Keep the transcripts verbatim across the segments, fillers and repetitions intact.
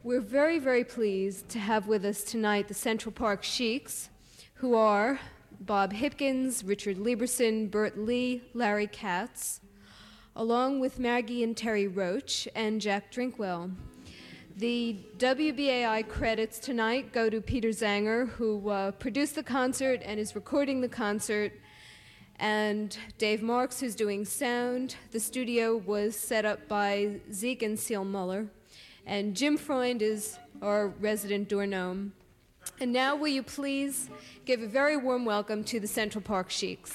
We're very, very pleased to have with us tonight the Central Park Sheiks, who are Bob Hipkins, Richard Lieberson, Bert Lee, Larry Katz, along with Maggie and Terry Roach and Jack Drinkwell. The W B A I credits tonight go to Peter Zanger, who uh, produced the concert and is recording the concert, and Dave Marks, who's doing sound. The studio was set up by Zeke and Seal Muller. And Jim Freund is our resident doorgnome. And now will you please give a very warm welcome to the Central Park Sheiks.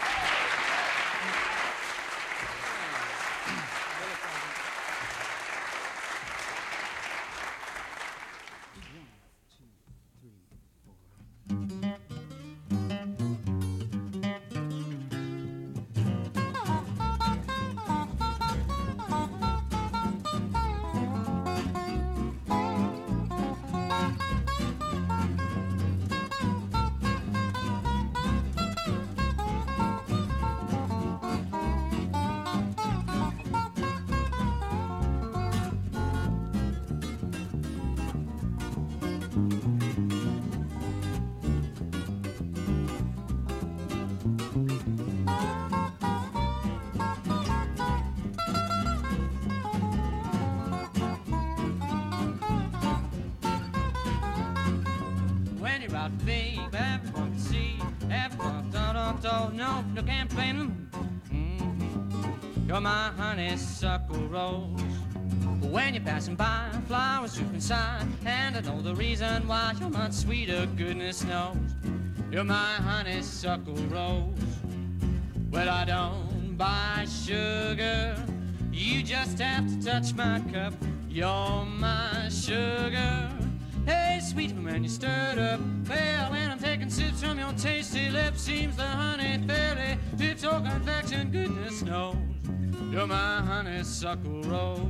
No, can't blame them. Mm-hmm. You're my honeysuckle rose. When you're passing by, flowers droop inside, and I know the reason why. You're much sweeter, goodness knows. You're my honeysuckle rose. Well, I don't buy sugar. You just have to touch my cup. You're my sugar. Hey, sweet when you stir it up. Well, when I'm taking sips from your tasty lips, seems the honey fairly fits your confection, goodness knows. You're my honeysuckle rose.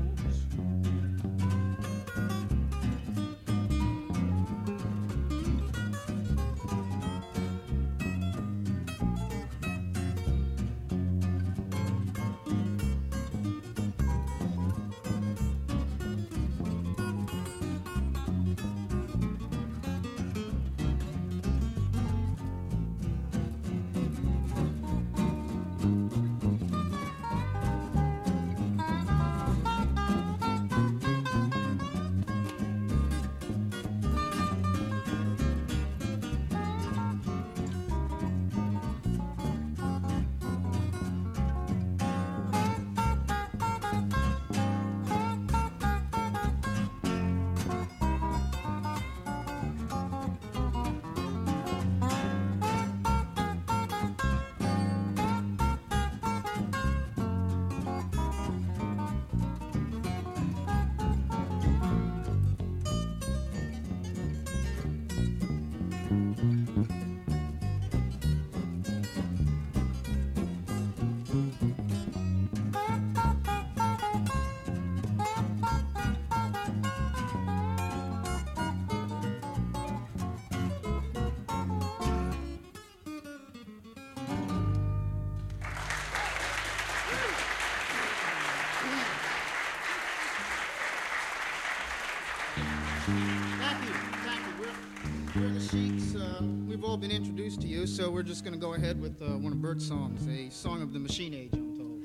Been introduced to you, so we're just going to go ahead with uh, one of Bert's songs, a song of the Machine Age, I'm told.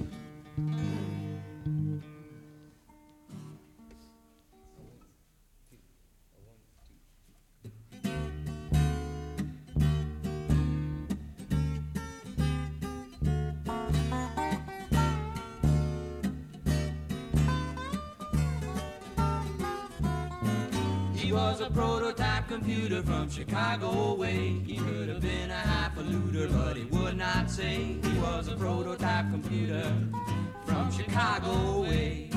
He was a prototype computer from Chicago way. He could have been a highfalutin, but he would not say. He was a prototype computer from Chicago way.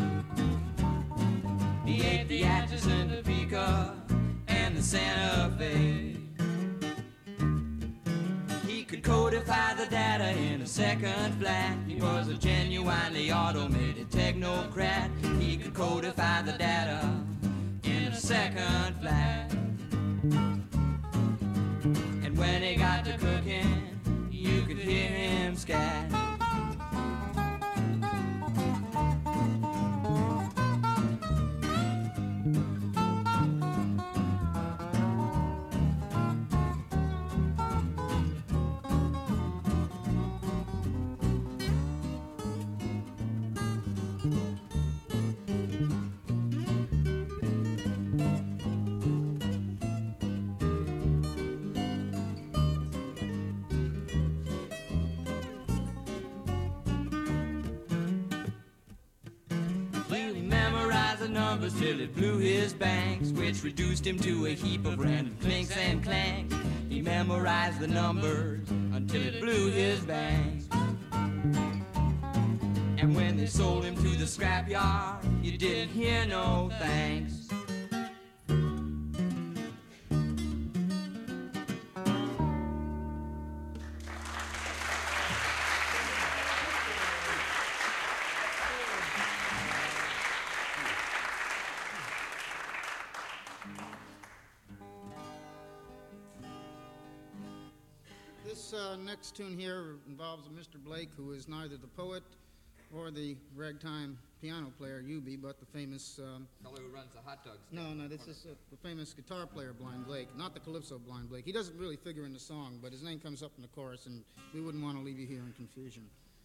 He ate the Atchison, the Topeka, and the Santa Fe. He could codify the data in a second flat. He was a genuinely automated technocrat. He could codify the data in a second flat. And when he got to cooking, you could hear him scat. numbers till it blew his banks, which reduced him to a heap of random clinks and clanks. He memorized the numbers until it blew his banks. And when they sold him to the scrapyard, you didn't hear no thanks. This uh, next tune here involves a Mister Blake, who is neither the poet or the ragtime piano player, Eubie, but the famous... Um, fellow who runs the hot dogs. No, no, this is uh, the famous guitar player, Blind Blake, not the Calypso Blind Blake. He doesn't really figure in the song, but his name comes up in the chorus, and we wouldn't want to leave you here in confusion.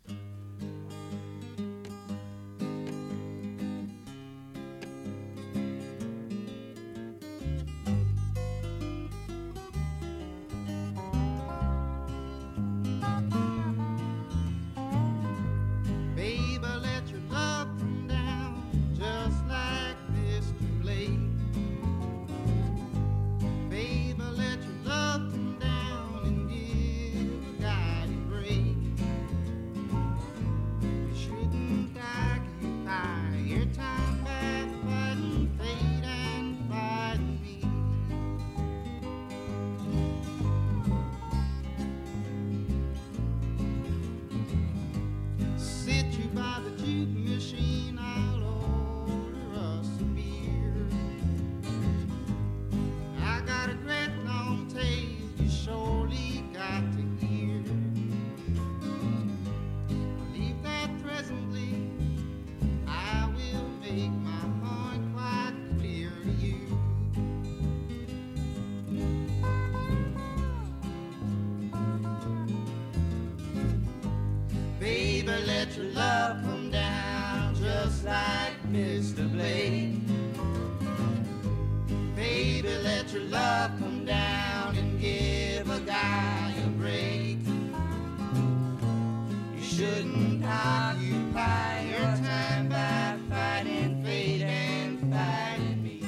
Let your love come down just like Mister Blake. Baby, let your love come down and give a guy a break. You shouldn't occupy your time by fighting fate and fighting me.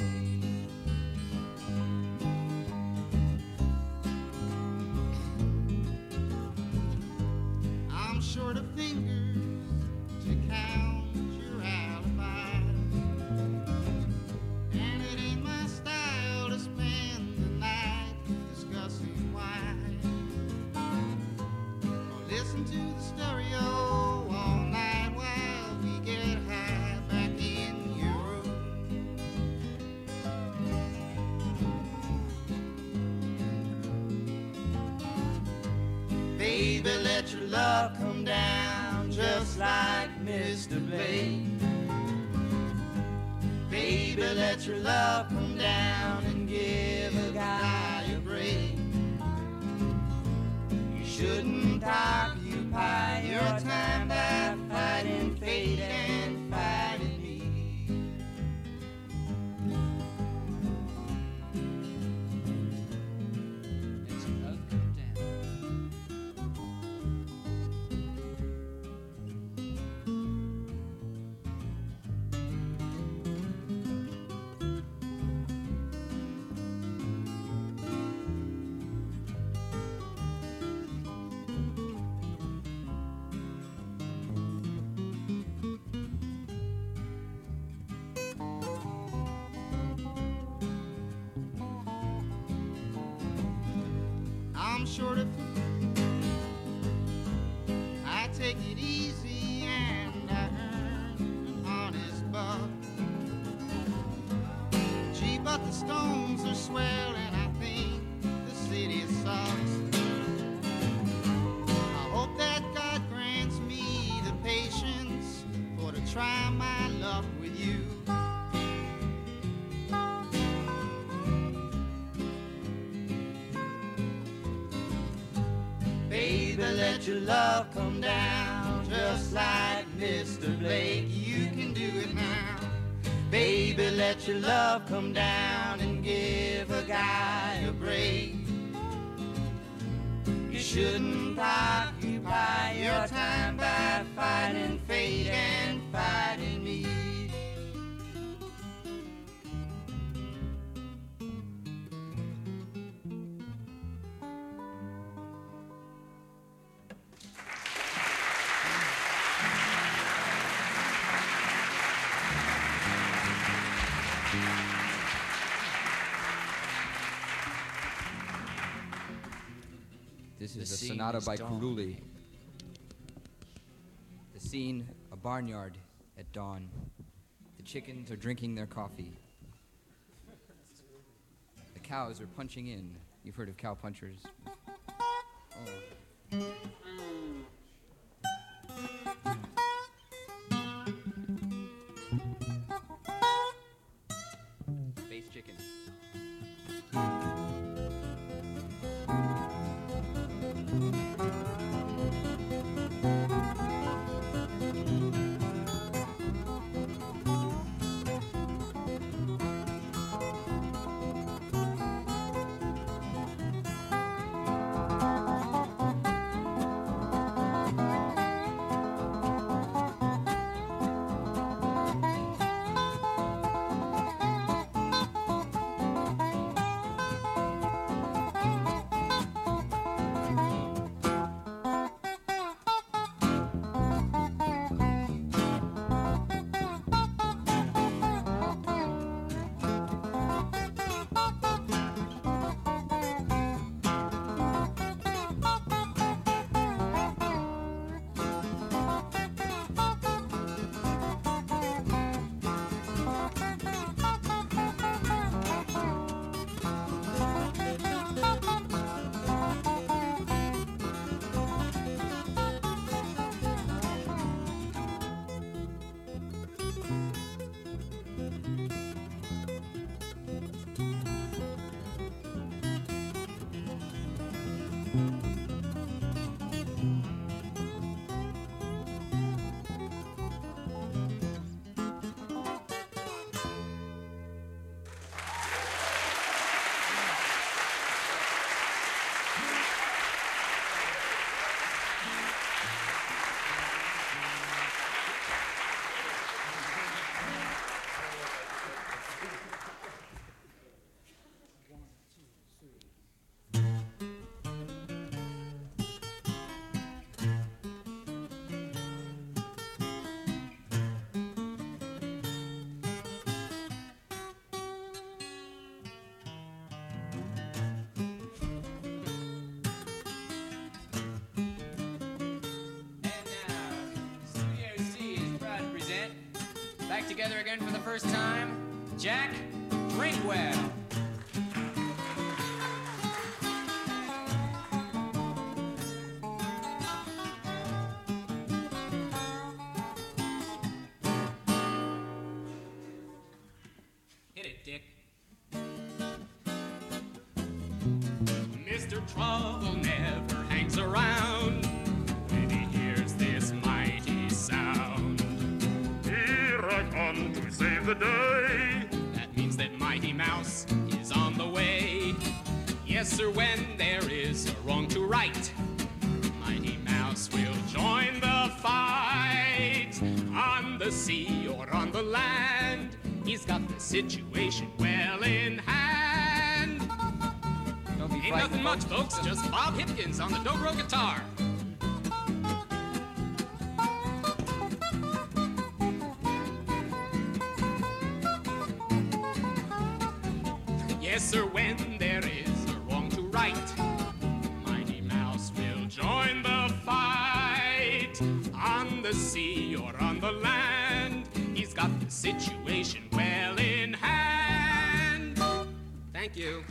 I'm short of fingers to count your alibis, and it ain't my style to spend the night discussing why. Or listen to the stereo all night while we get high back in your room. Baby, let your love come down just like Mister Blake. Baby, let your love come down and give a guy a break. You shouldn't occupy your time by fighting fate and fighting me. It's love come down. I'm short of I take it easy and I earn an honest buck. Gee, but the stones are swell and I think the city sucks. I hope that God grants me the patience for to try my luck with you. Baby, let your love come down just like Mister Blake. You can do it now. Baby, let your love come down and give a guy a break. You shouldn't occupy your time by fighting fate and fighting me. This is The a scene sonata is by dawn. Kuruli. The scene, a barnyard at dawn. The chickens are drinking their coffee. The cows are punching in. You've heard of cow punchers. Oh. Space chicken. Back together again for the first time, Jack Drinkwell. Hit it, Dick. Mister Trouble never hangs around when he hears this mighty sound. Here I come to save the day. That means that Mighty Mouse is on the way. Yes, sir, when there is a wrong to right, Mighty Mouse will join the fight. On the sea or on the land, he's got the situation well in hand. Don't be Ain't frightened, nothing much, folks, just Bob Hipkins on the dobro guitar. Yes, sir, when there is a wrong to right, Mighty Mouse will join the fight. On the sea or on the land, he's got the situation well in hand. Thank you.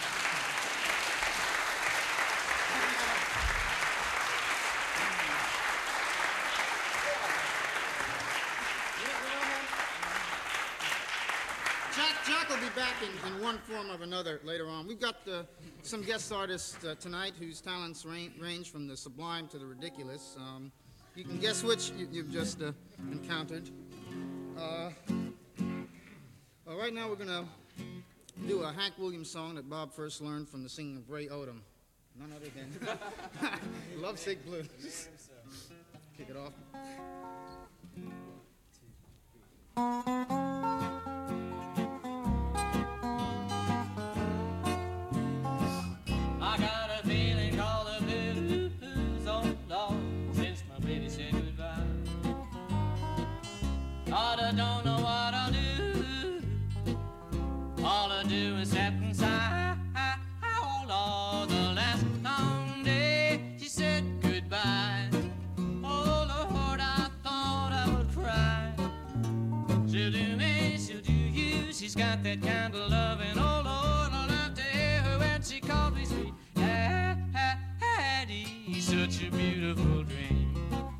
Jack, Jack will be back in, in one form or another later on. We've got uh, some guest artists uh, tonight whose talents range, range from the sublime to the ridiculous. Um, you can guess which you, you've just uh, encountered. Uh, well, right now we're going to do a Hank Williams song that Bob first learned from the singing of Ray Odom. None other than Lovesick Blues. Kick it off. I got a feeling called the blues, oh Lord, since my baby said goodbye. Lord, I don't know what I'll do. I do is step inside. Oh Lord, the last long day she said goodbye. Oh Lord, I thought I would cry. She'll do me, she'll do you. She's got that kind of loving. Oh Lord, I love to hear her when she calls me sweet Hattie. Such a beautiful dream.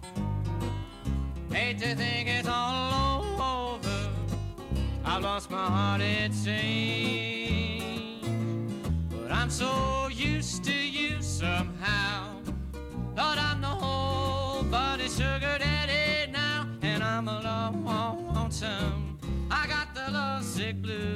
Hate to think it's all over. I've lost my heart, it seems. But I'm so used to you somehow. Thought I'm the whole body sugar daddy now, and I'm a lonesome. I got the lovesick blues.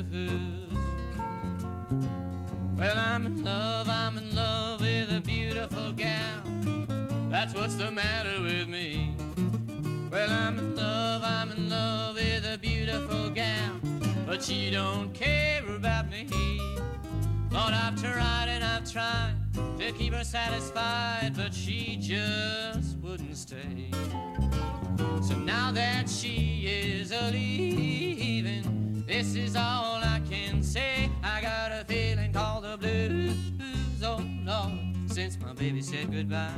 Well, I'm in love, I'm in love with a beautiful gal. That's what's the matter with me. Well, I'm in love, I'm in love with a beautiful gal, but she don't care about me. Lord, I've tried and I've tried to keep her satisfied, but she just wouldn't stay. So now that she is a-leaving, this is all I can say. I got a feeling called the blues, oh Lord, since my baby said goodbye.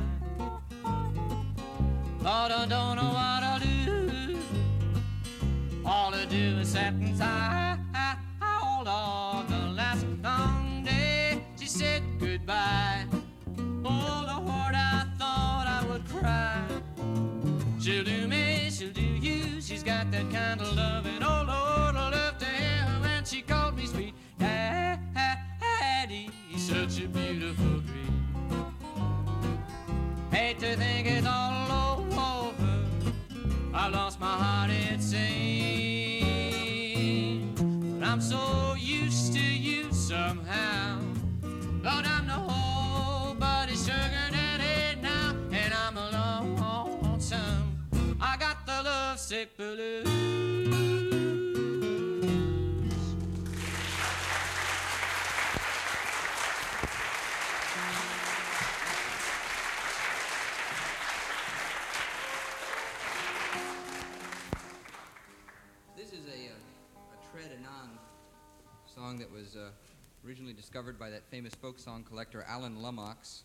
Lord, I don't know what I'll do. All I do is sit inside. Oh Lord, the last long day she said goodbye. Oh Lord, I thought I would cry. She'll do me, she'll do you. She's got that kind of loving. Oh Lord, I love to hear her when she called me sweet Hattie. Such a beautiful dream. Hate to think it's all over. I've lost my heart, it seems. But I'm so used to you somehow. Lord, I'm the whole body sugar daddy now, and I'm a lonesome. I got the lovesick blues. This is a, uh, a Tread Anon song that was uh, originally discovered by that famous folk song collector Alan Lumox.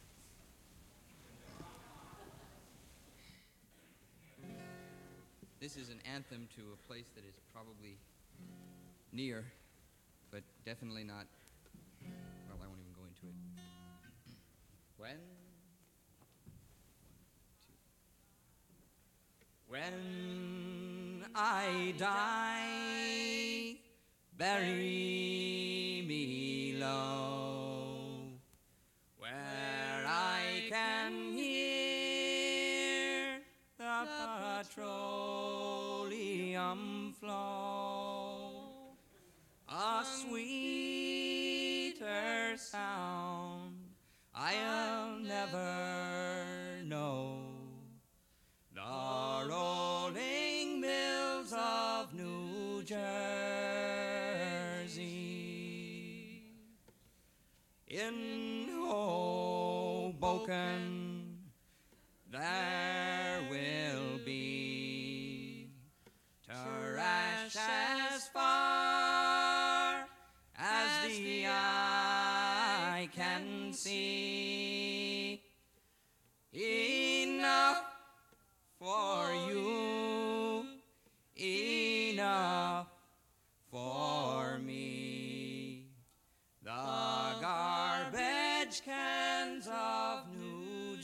This is an anthem to a place that is probably near, but definitely not. Well, I won't even go into it. When? When I die, bury me low, where I can hear the petroleum flow, a sweeter sound I'll never know. The rolling mills of New Jersey. In Hoboken there will be trash as far as the eye can see. Enough for you, enough for me. The garbage cans of New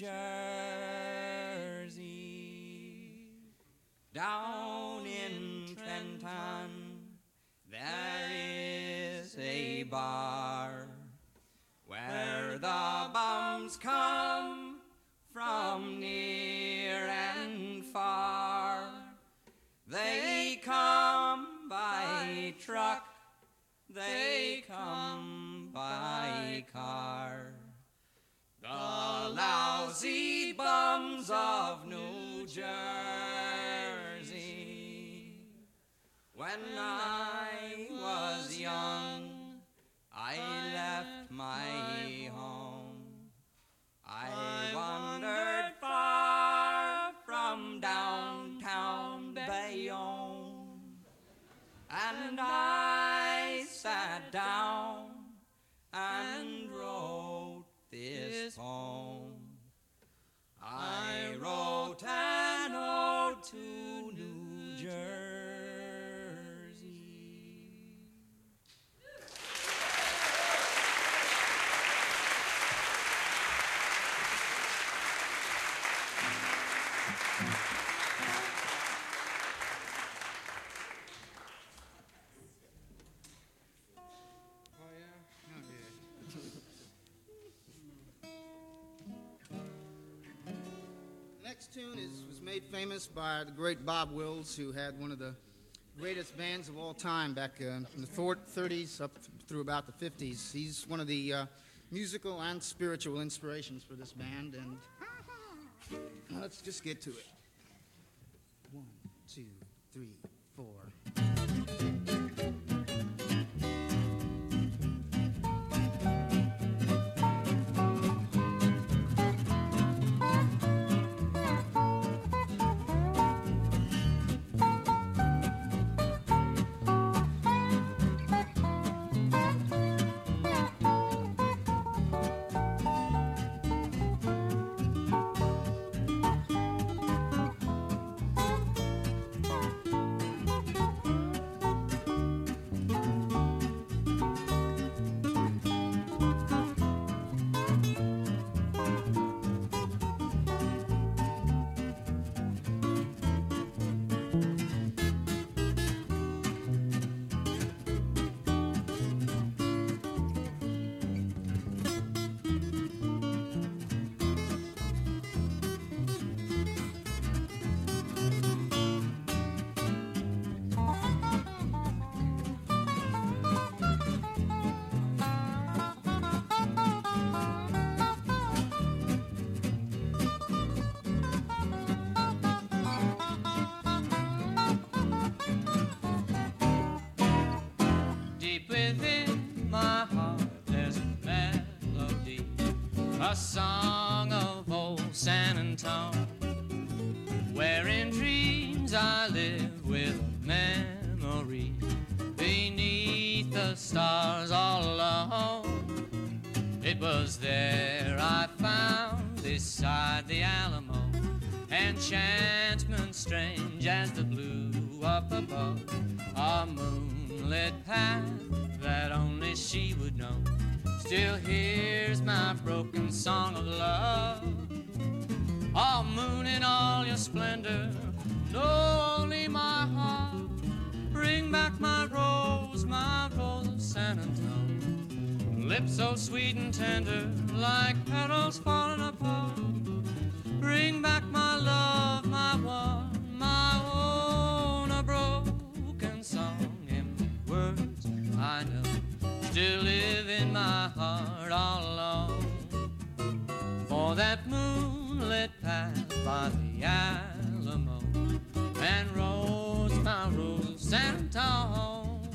Jersey. Down in Trenton there is a bar where the bums come from near and far. They come by truck, they come by car. The lousy bums of New Jersey. When I was young, I left my home. I wandered far from downtown Bayonne, and I sat sat down and wrote this poem. I wrote an ode to New Jersey. The next tune is, was made famous by the great Bob Wills, who had one of the greatest bands of all time back uh, in the thirties up through about the fifties. He's one of the uh, musical and spiritual inspirations for this band, and now let's just get to it. One, two, three, four. A song of old San Antone, where in dreams I live with memory, beneath the stars all alone. It was there I found, beside the Alamo, enchantment strange as the blue up above, a moonlit path that only she would know. Still hears my broken song of love. Oh, moon in all your splendor, know only my heart. Bring back my rose, my rose of San Antone. Lips so sweet and tender, like petals falling apart. Bring back my love, my one, my own. A broken song in words I know still live in my heart all alone. For that moonlit path by the Alamo, and rose, my rose of San Antone.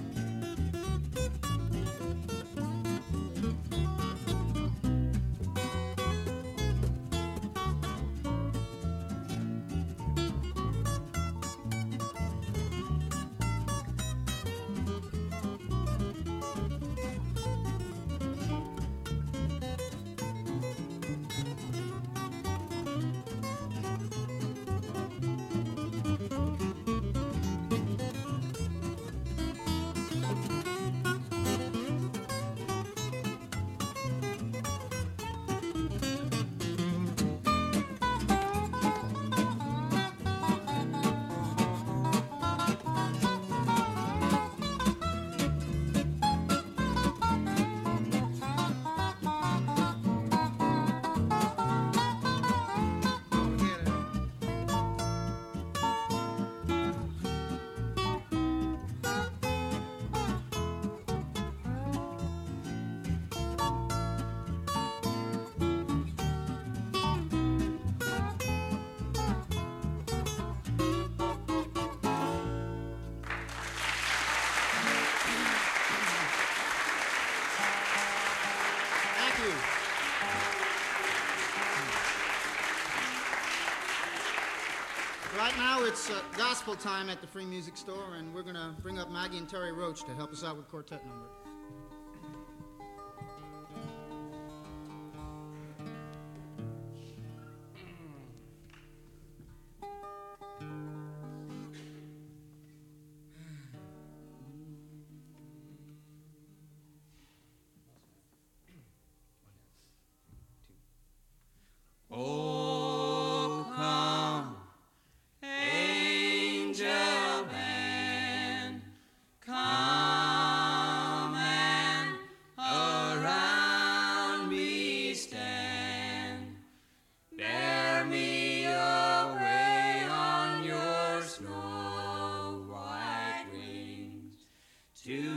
Right now it's uh, gospel time at the Free Music Store, and we're going to bring up Maggie and Terry Roach to help us out with quartet number.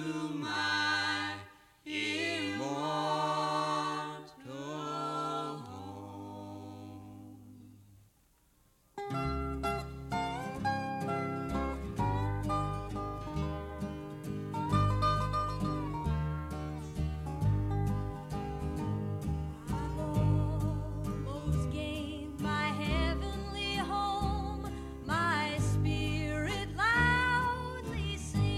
my immortal home. I've almost gained my heavenly home. My spirit loudly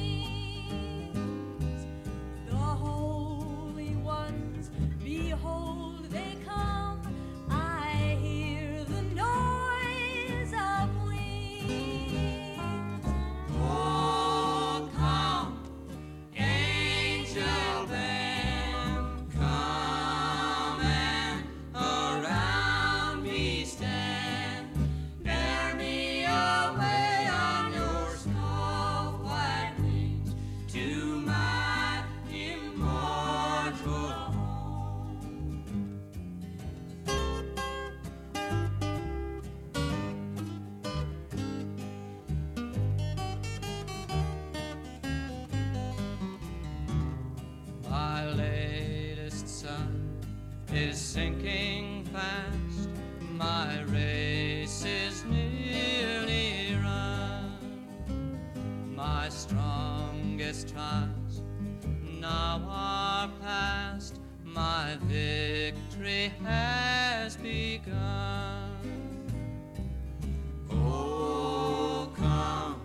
sings. The holy ones, behold, they come. I hear the noise of wings. Oh, come, angel band, come and around me stand. Bear me away on your snow white wings to my immortal home. My latest sun is sinking fast. My race is nearly run. My strongest times now are past. My victory has begun. Oh, come,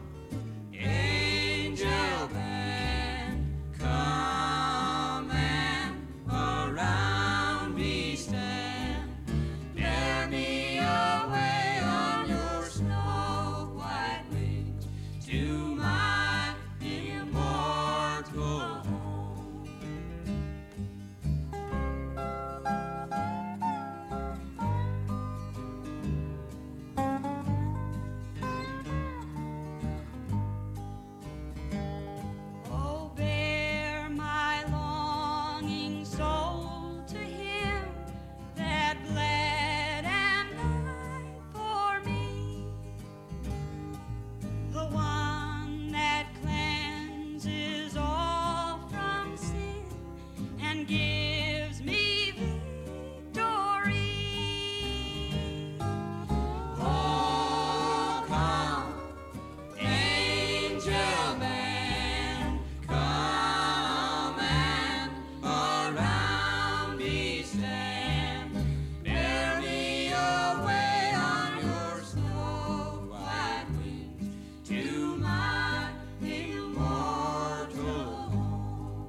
angel band, come and around me stand. Bear me away on your snow white wings to my immortal home. Oh, bear my longing soul to him that bled and died for me, the one that cleanses all from sin and gives me victory. Oh, come, angel band, come and around me stand. Bear me away on your snow white wings to my immortal home.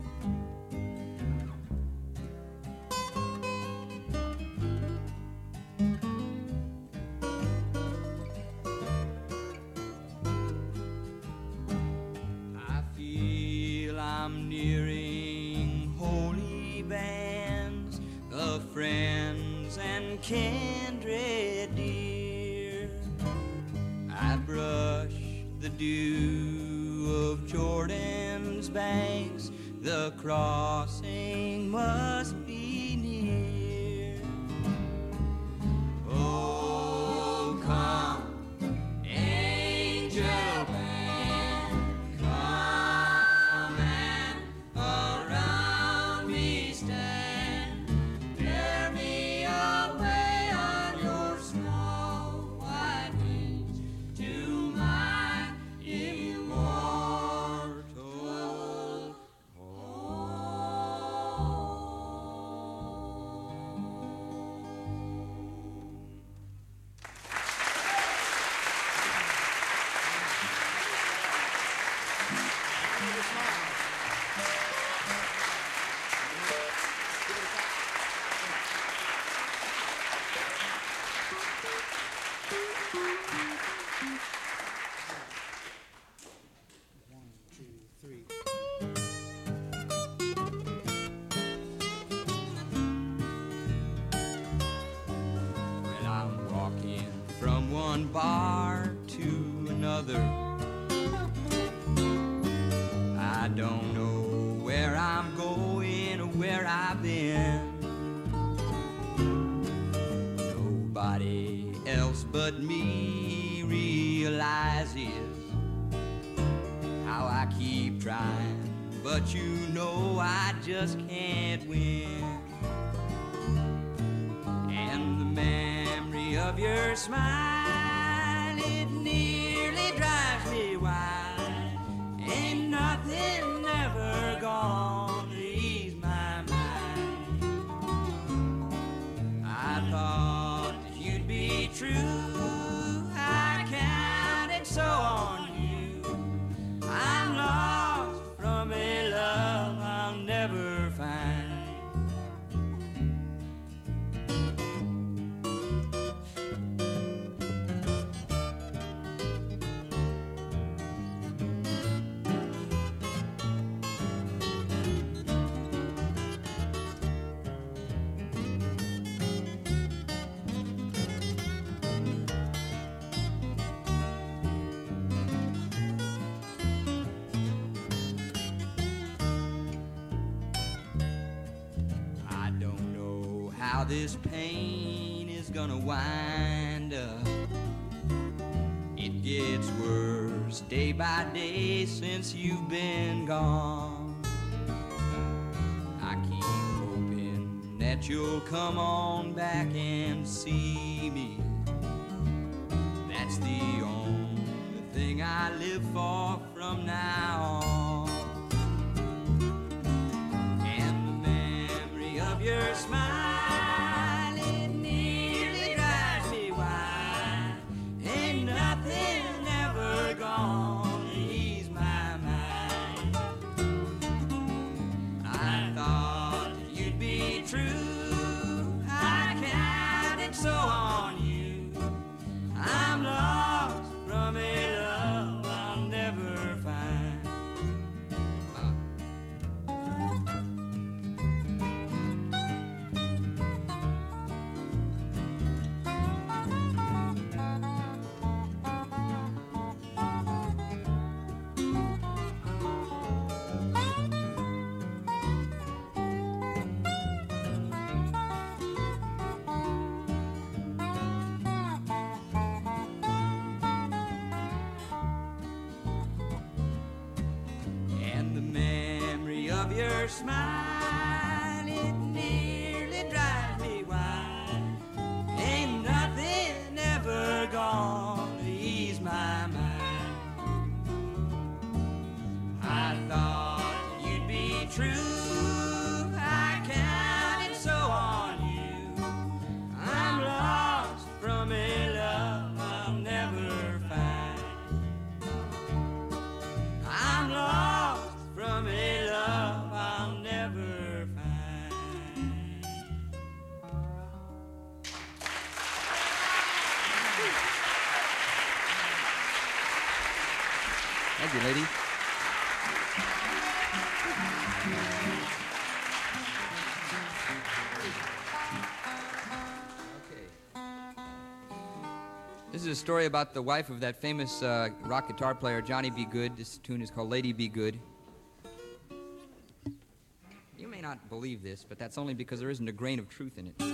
I feel I'm nearing holy bands of friends and kindred dear. I brush the dew of Jordan's banks. The crossing must be near. Oh, come, angel band, come and around me stand. Bear me away on your snow white wings to my immortal One, two, three. Well, I'm walking from one bar to another. I don't know where I'm going or where I've been. Nobody else but me realizes how I keep trying but you know I just can't win. And the memory of your smile, it nearly drives me wild. Ain't nothing ever gone to ease my mind. I thought that you'd be true, I counted so on you. I'm lost from a love I'll never find. How this pain is gonna wind up. It gets worse day by day since you've been gone. I keep hoping that you'll come on back and see me. That's the only thing I live for from now on. And the memory of your smile, your smile, it nearly drives me wild. Ain't nothing ever gonna ease my mind. I thought you'd be true, I counted so on you. I'm lost from a love I'll never find. I'm lost from a love I'll never find. Thank you, lady. Okay. This is a story about the wife of that famous uh, rock guitar player, Johnny B. Goode. This tune is called Lady Be Good. You may not believe this, but that's only because there isn't a grain of truth in it.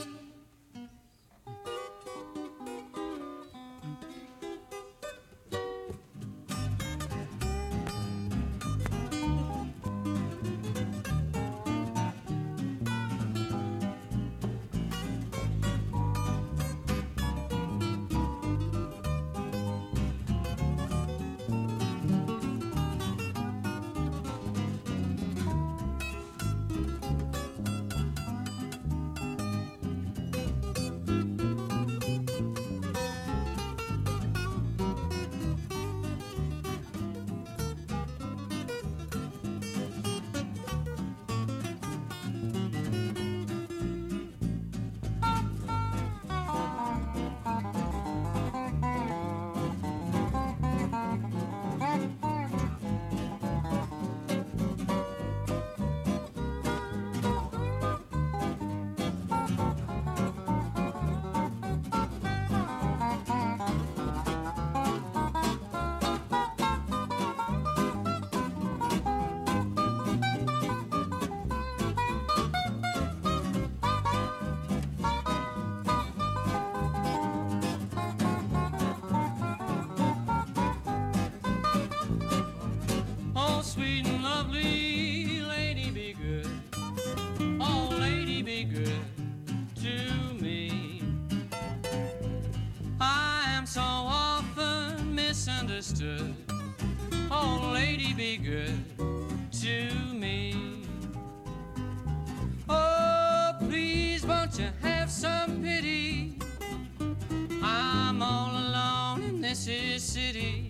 city.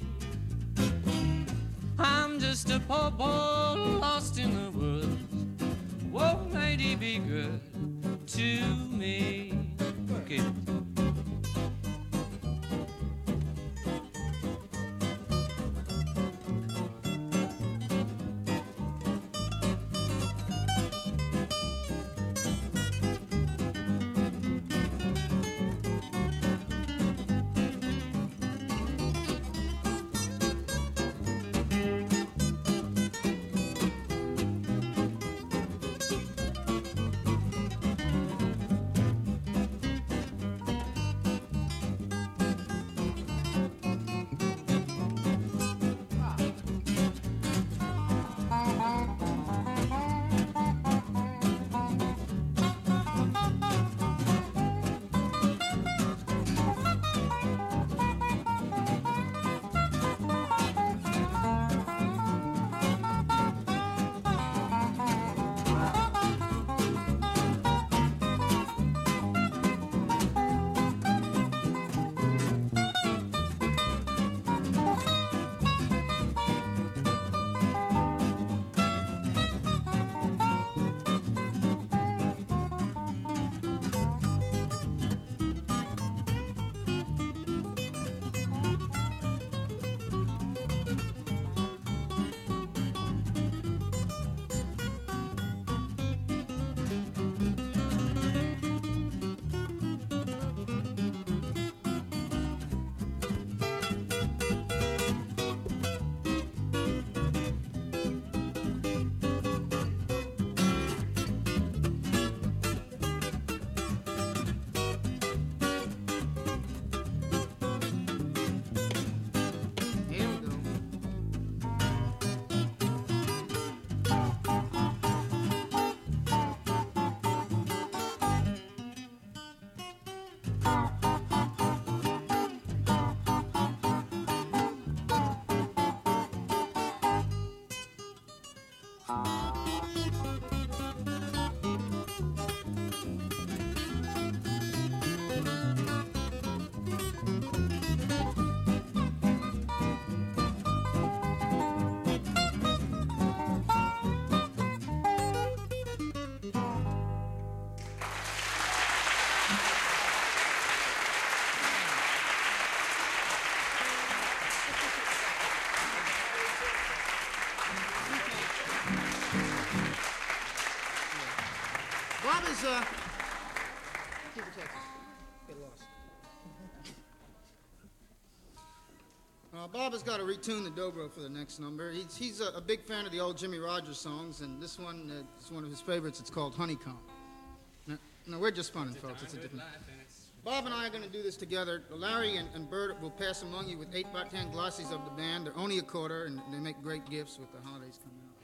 I'm just a poor boy lost in the woods. Whoa, lady, be good to me. Okay. Bob is, uh... Keep it, Texas. Get lost. Uh, Bob has got to retune the dobro for the next number. He's, he's a, a big fan of the old Jimmy Rogers songs, and this one uh, is one of his favorites. It's called Honeycomb. No, no we're just funning, folks. It's a different... Bob and I are going to do this together. Larry and, and Bert will pass among you with eight by ten glossies of the band. They're only a quarter, and they make great gifts with the holidays coming up.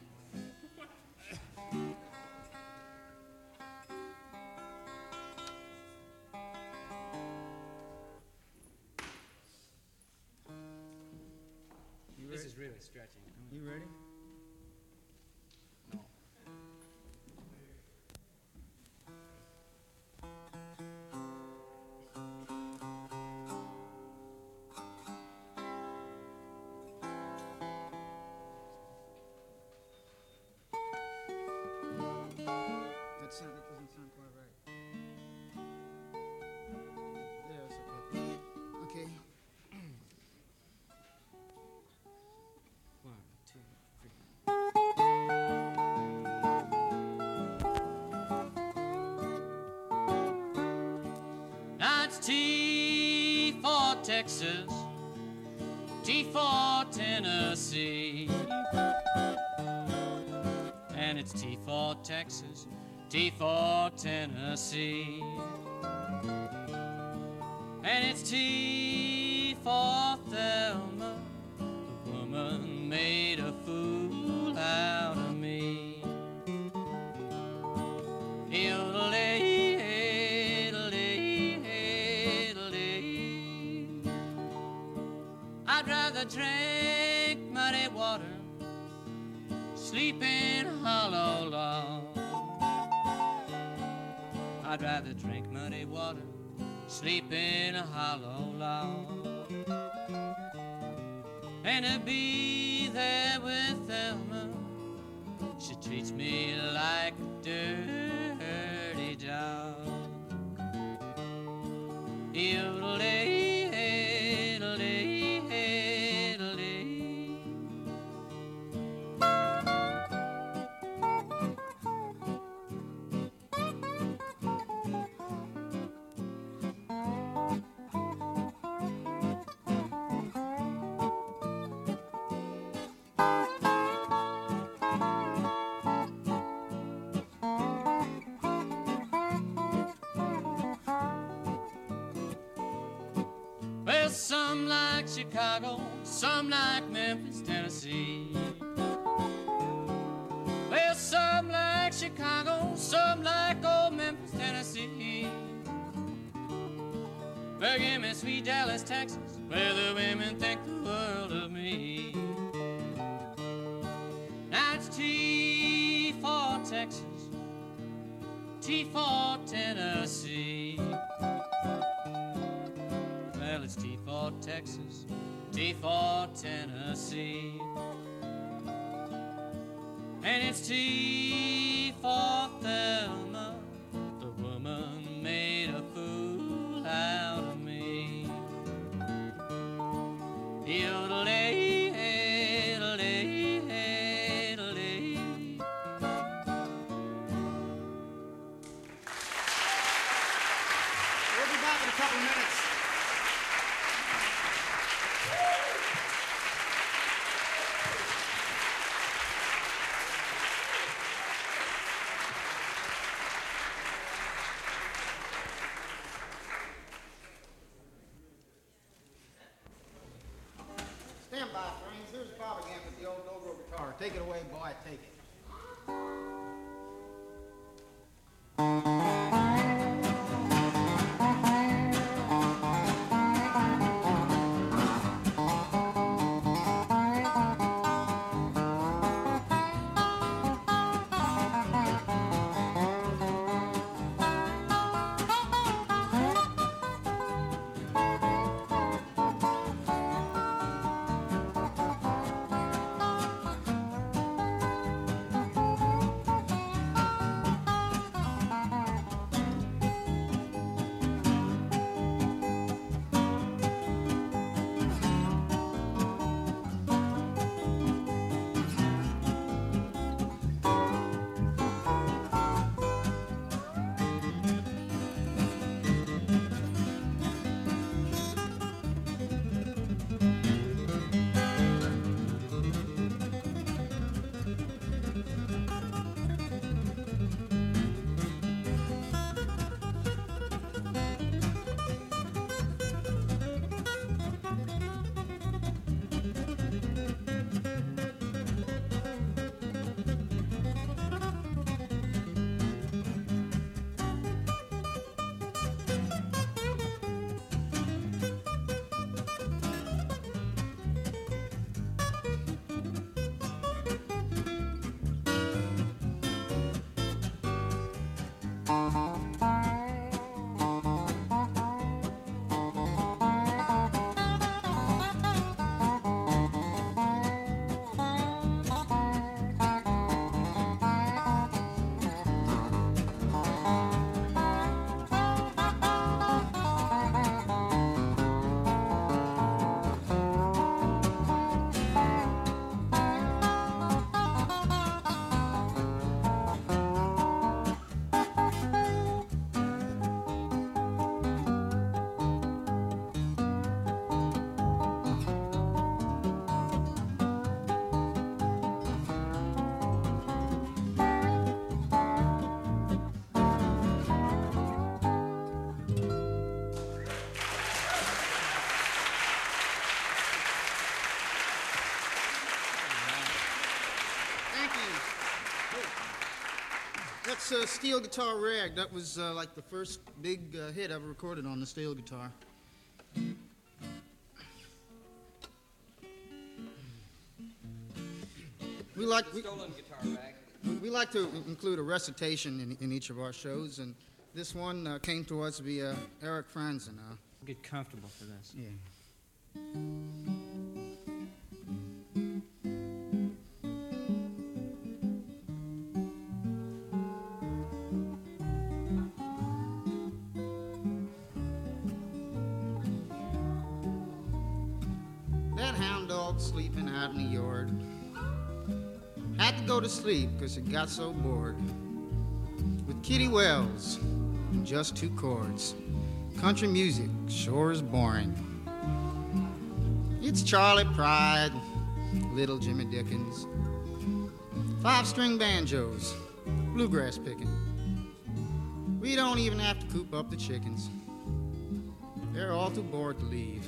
This is really stretching. You ready? No. That, sound, that doesn't sound quite right. There, it's okay. Okay. One, two, three. That's T for Texas, T for Tennessee, and it's T for Texas, T for Tennessee, and it's T for Thelma, the woman made a fool out of me. I'd rather drink muddy water, sleep in a hollow log. I'd rather drink muddy water, sleep in a hollow log. and to be there with Thelma. She treats me like a dirty dog. Yodelay, yodelay, yodelay. Well, some like Chicago, some like Memphis, Tennessee. Well, some like Chicago, some like old Memphis, Tennessee. Well, give me sweet Dallas, Texas, where the women think the world of me. Now it's T for Texas, T for Tennessee. Well, it's T for Texas, T for Tennessee. And it's T for Thelma, the woman made a fool out of me. Yodelay, yodelay, yodelay. We'll be back in a couple of minutes. Stand by, friends. Here's Bob again with the old Dobro guitar. Take it away, boy. Take it. That's uh, Steel Guitar Rag. That was uh, like the first big uh, hit ever recorded on the steel guitar. We like we, Stolen guitar rag. we like to include a recitation in, in each of our shows, and this one uh, came to us via Eric Franzen. Uh, Get comfortable for this. yeah. sleeping out in the yard. Had to go to sleep because it got so bored. With Kitty Wells and just two chords. Country music sure is boring. It's Charlie Pride, little Jimmy Dickens, five-string banjos, bluegrass picking. We don't even have to coop up the chickens. They're all too bored to leave.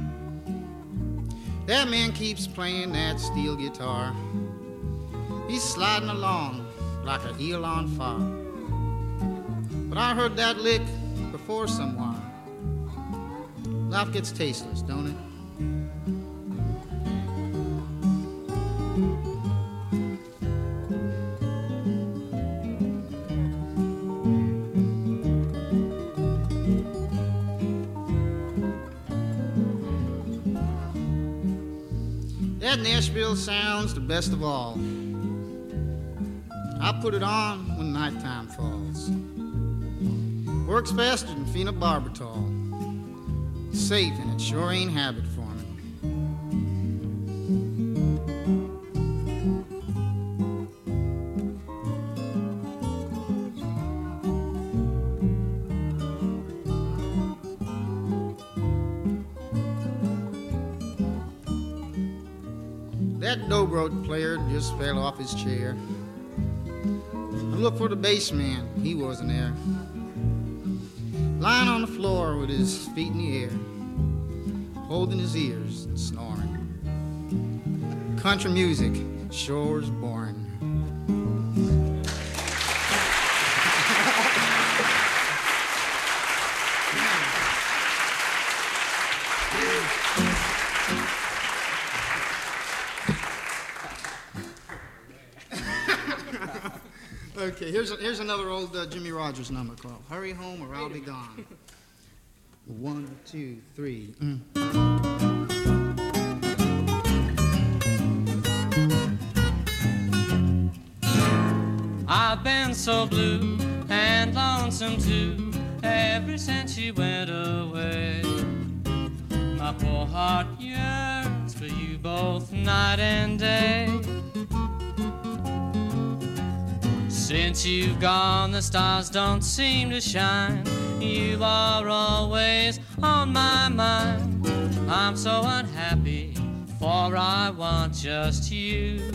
That man keeps playing that steel guitar. He's sliding along like an eel on fire. But I heard that lick before some while. Life gets tasteless, don't it? That Nashville sounds the best of all. I put it on when nighttime falls. Works faster than phenobarbital. Safe, and it sure ain't habit forming. That dobro player just fell off his chair. I looked for the bass man, he wasn't there. Lying on the floor with his feet in the air, holding his ears and snoring. Country music sure is boring. Okay, here's, a, here's another old uh, Jimmy Rogers number called Hurry Home or I'll Be Gone. One, two, three. Mm. I've been so blue and lonesome too ever since you went away. My poor heart yearns for you both night and day. Since you've gone, the stars don't seem to shine. You are always on my mind. I'm so unhappy, for I want just you.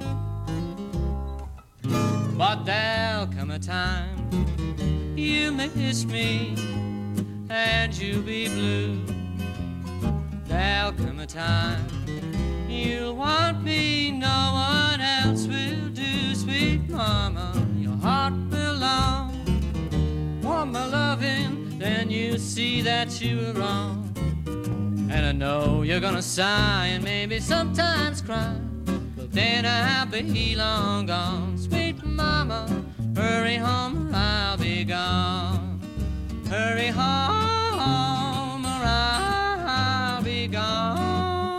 But there'll come a time you miss me and you'll be blue. There'll come a time you'll want me, no one else will do. Sweet mama, your heart belongs. Want my loving, then you see that you were wrong. And I know you're gonna sigh and maybe sometimes cry, but then I'll be long gone. Sweet mama, hurry home or I'll be gone. Hurry home or I'll be gone.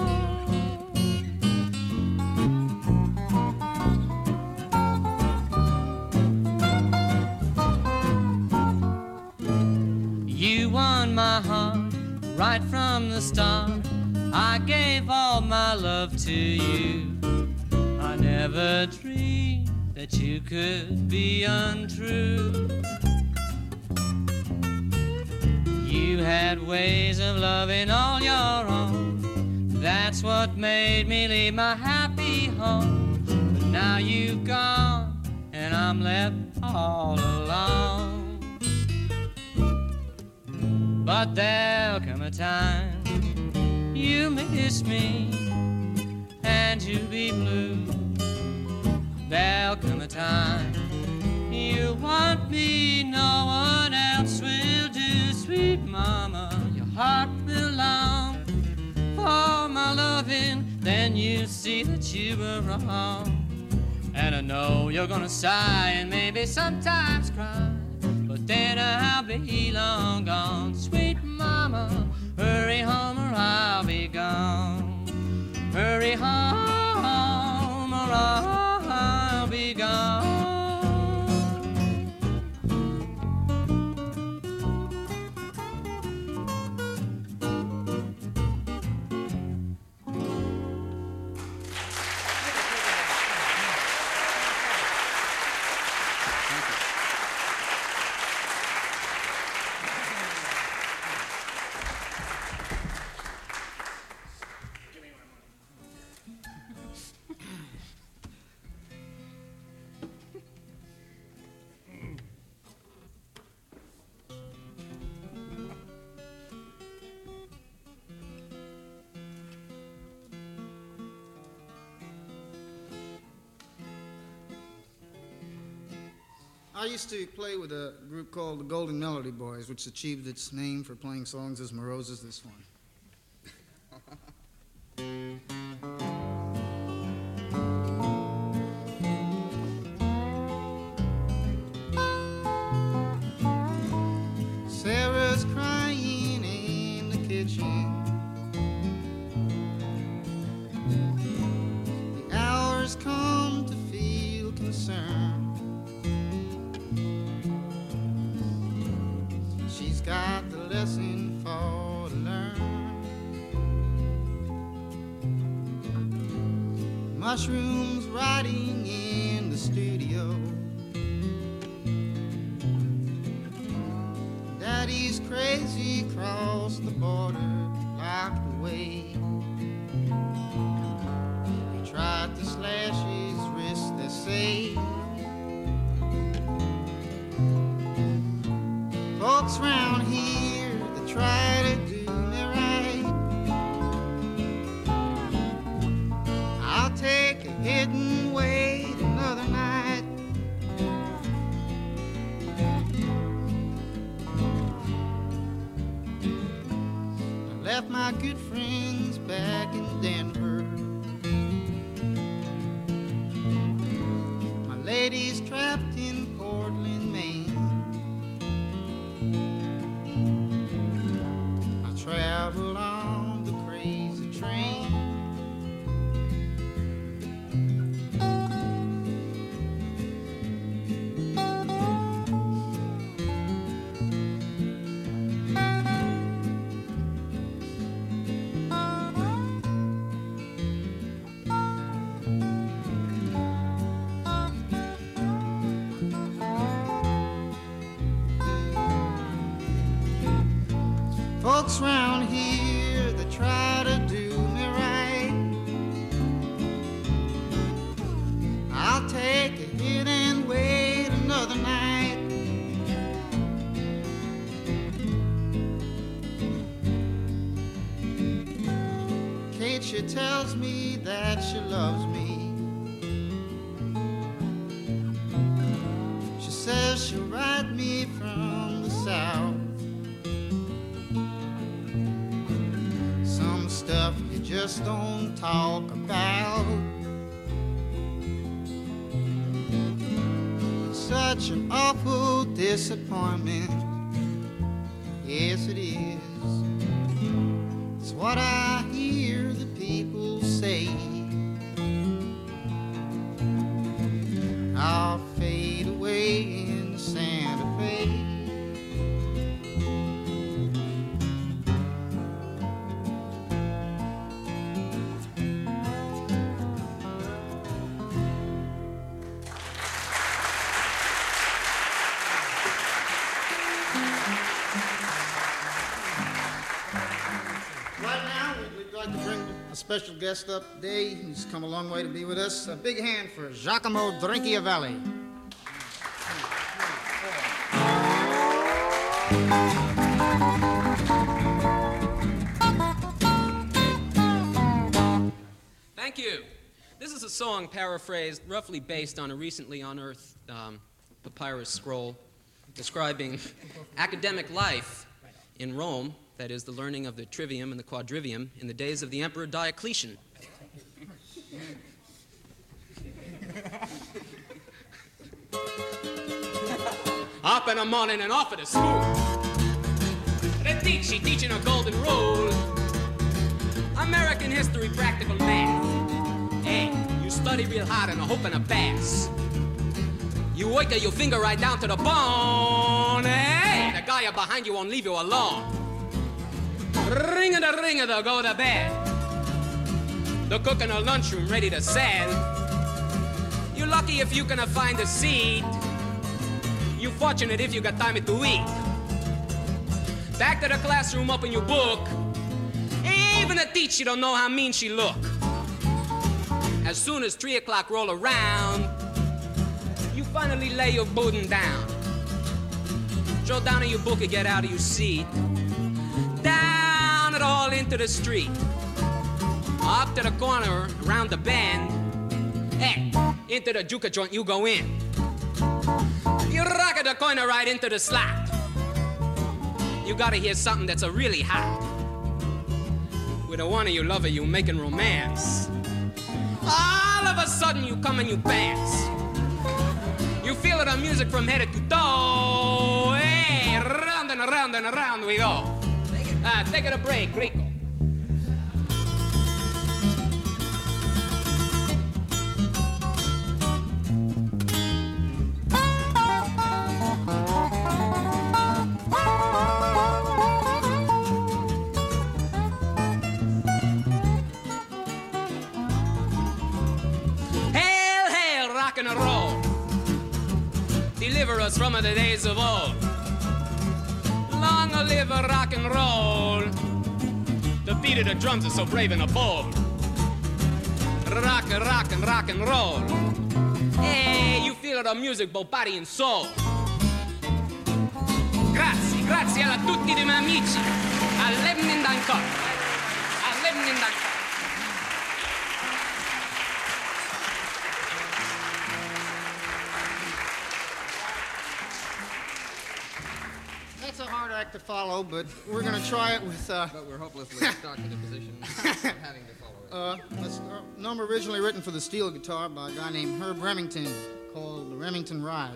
You won my heart right from the start. I gave all my love to you. I never dreamed that you could be untrue. You had ways of loving all your own. That's what made me leave my happy home. But now you've gone and I'm left all alone. But there'll come a time you miss me and you'll be blue. There'll come a time you want me, no one else will do. Sweet mama, your heart belongs. For my loving, then you see that you were wrong. And I know you're gonna sigh and maybe sometimes cry, but then I'll be long gone. Sweet mama, hurry home or I'll be gone. Hurry home or I'll be gone. I used to play with a group called the Golden Melody Boys, which achieved its name for playing songs as morose as this one. Sarah's crying in the kitchen. The hours come to feel concerned. She's got the lesson for to learn. Mushrooms rotting in the studio. Daddy's crazy across the border, locked away. He tried to slash his wrist, they say. Folks round here that try to do me right, I'll take a hit and wait another night. I left my good friends back in Denver. My lady's trapped in Portland, Maine. Travel on the crazy train. Folks round here that try to do me right, I'll take a hit and wait another night. Kate, she tells me that she loves me. She says she'll ride me from the south. Stuff you just don't talk about. It's such an awful disappointment. Yes, it is. It's what I hear the people say. I'll fade away in Santa Fe. Special guest up today, who's come a long way to be with us. A big hand for Giacomo Drinchiavelli. Thank you. This is a song paraphrased, roughly based on a recently unearthed um, papyrus scroll describing academic life in Rome. That is, the learning of the trivium and the quadrivium in the days of the Emperor Diocletian. Up in the morning and off at the school. They teach, she teaching a golden rule. American history, practical math. Hey, you study real hard and hoping to pass. You work your finger right down to the bone. Hey, the guy up behind you won't leave you alone. Ring-a-da-ring-a-da, go to bed. The cook in the lunchroom ready to sell. You're lucky if you can find a seat. You're fortunate if you got time to eat. Back to the classroom, open your book. Even the teacher don't know how mean she look. As soon as three o'clock roll around, you finally lay your burden down. Throw down in your book and get out of your seat. Down it all into the street. Up to the corner, around the bend. Hey, into the juke joint you go in. You the corner right into the slot. You gotta hear something that's a really hot. With a one of you lover, you making romance. All of a sudden you come and you dance. You feel the music from head to toe. Hey, round and around and around we go. Ah, take it a break, Rico. And roll, deliver us from the days of old. Long live rock and roll. The beat of the drums is so brave and bold. Rock and rock and rock and roll. Hey, you feel the music, both body and soul. Grazie, grazie a tutti i miei amici. A Lebanon ancora. A Lebanon ancora. That's a hard act to follow, but we're going to try it with... Uh, but we're hopelessly stuck in a position of having to follow it. Uh, this uh, number originally written for the steel guitar by a guy named Herb Remington called the Remington Ride.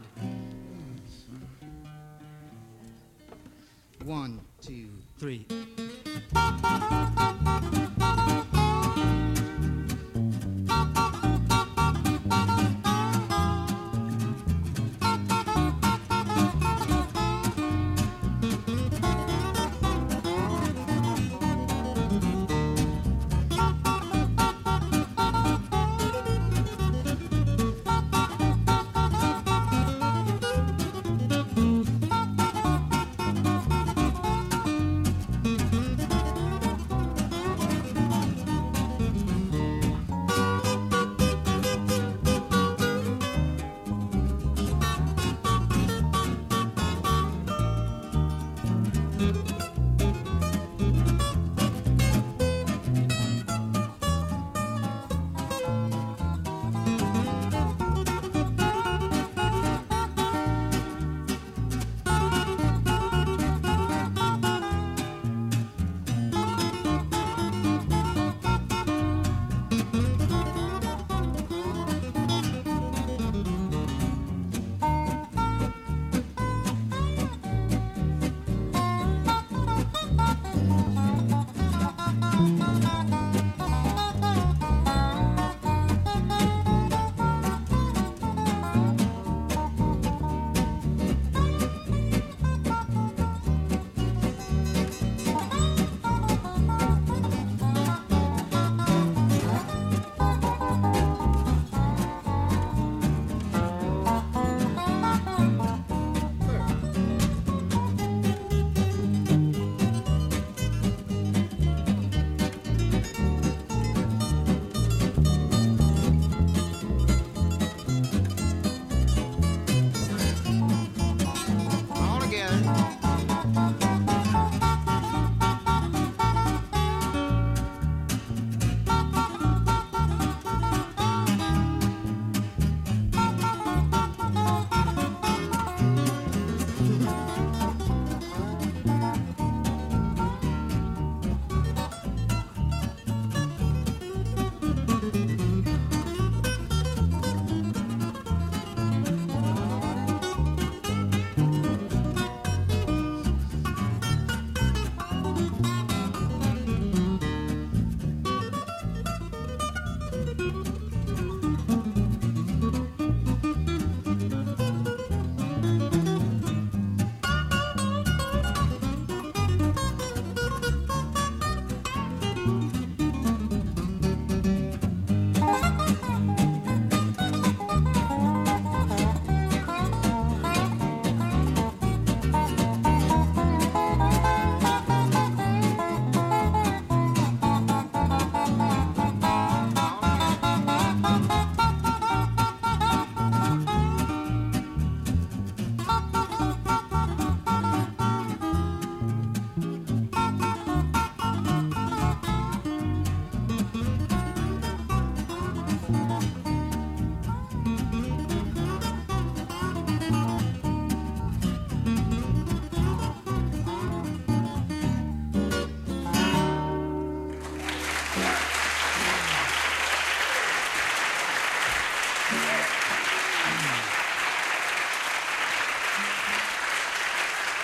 One, two, three.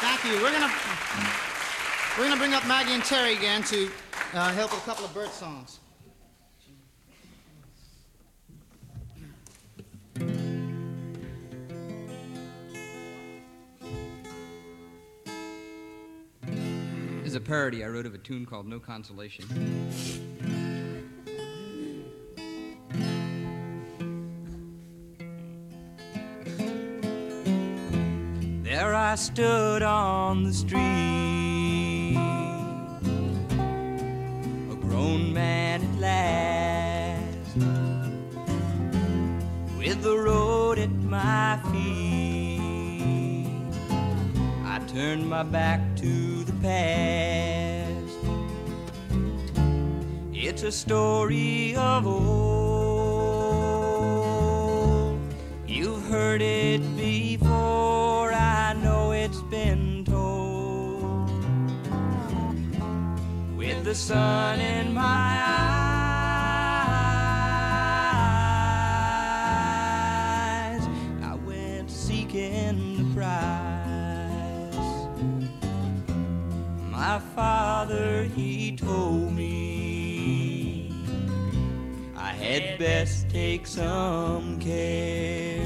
Thank you. We're gonna we're gonna bring up Maggie and Terry again to uh, help with a couple of bird songs. This is a parody I wrote of a tune called No Consolation. There I stood on the street, a grown man at last, with the road at my feet. I turned my back to the past. It's a story of old. You've heard it before, I know it's been told. With the sun in my eyes, I went seeking the prize. My father, he told me I had best take some care,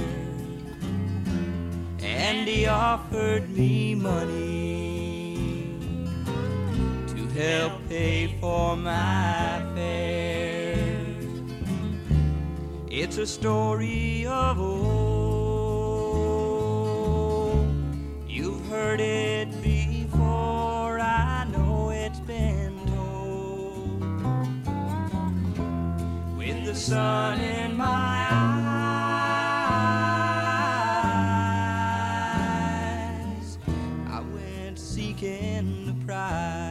and he offered me money to help pay for my fare. It's a story of old. You've heard it before, I know it's been told. With the sun in my eyes, I went seeking the prize.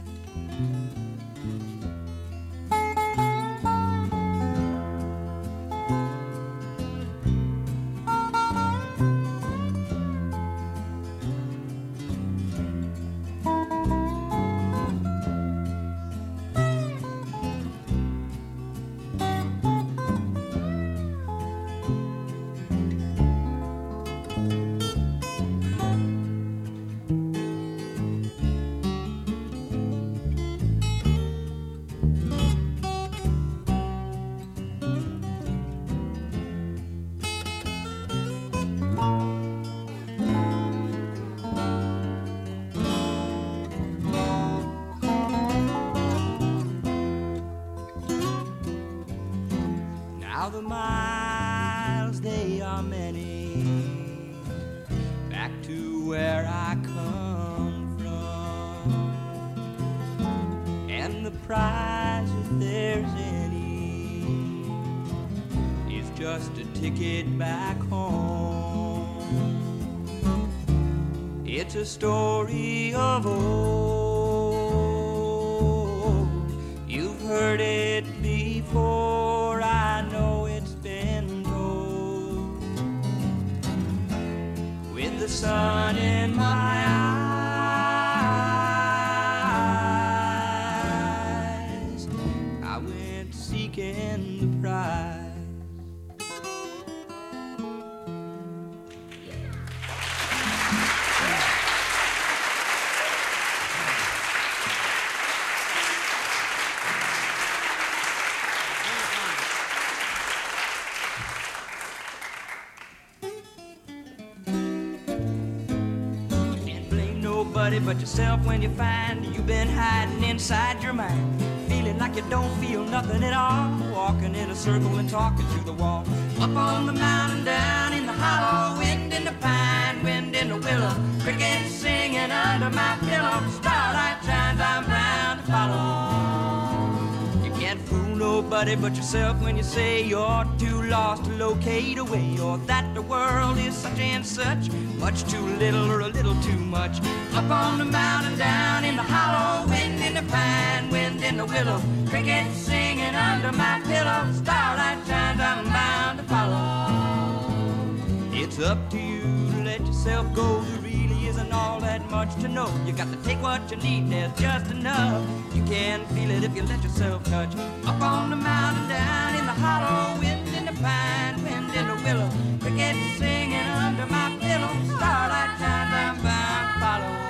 Now the miles, they are many, back to where I come from, and the prize, if there's any, is just a ticket back home. It's a story of old. You've heard it before, I know it's been told. With the sun in my eyes, I went seeking the prize. Nobody but yourself when you find you've been hiding inside your mind, feeling like you don't feel nothing at all, walking in a circle and talking to the wall. Up on the mountain, down in the hollow, wind in the pine, wind in the willow, crickets singing under my pillow, starlight shines, I'm bound to follow. You can't fool nobody but yourself when you say you're too lost to locate a way, or that the world is such and such, much too little or a little too much. Up on the mountain, down in the hollow, wind in the pine, wind in the willow, crickets singing under my pillow, starlight shines, I'm bound to follow. It's up to you to let yourself go, there really isn't all that much to know. You got to take what you need, there's just enough. You can feel it if you let yourself touch. Up on the mountain, down in the hollow, wind in the pine, wind in the willow, crickets singing under my pillow, starlight shines, I'm bound to follow.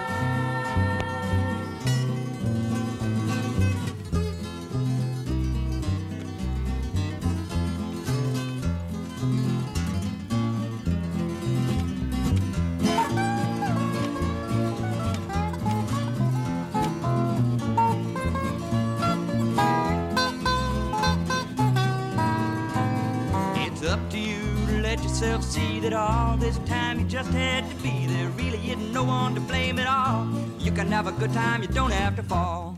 to see that all this time you just had to be there. Really isn't no one to blame at all. You can have a good time, you don't have to fall.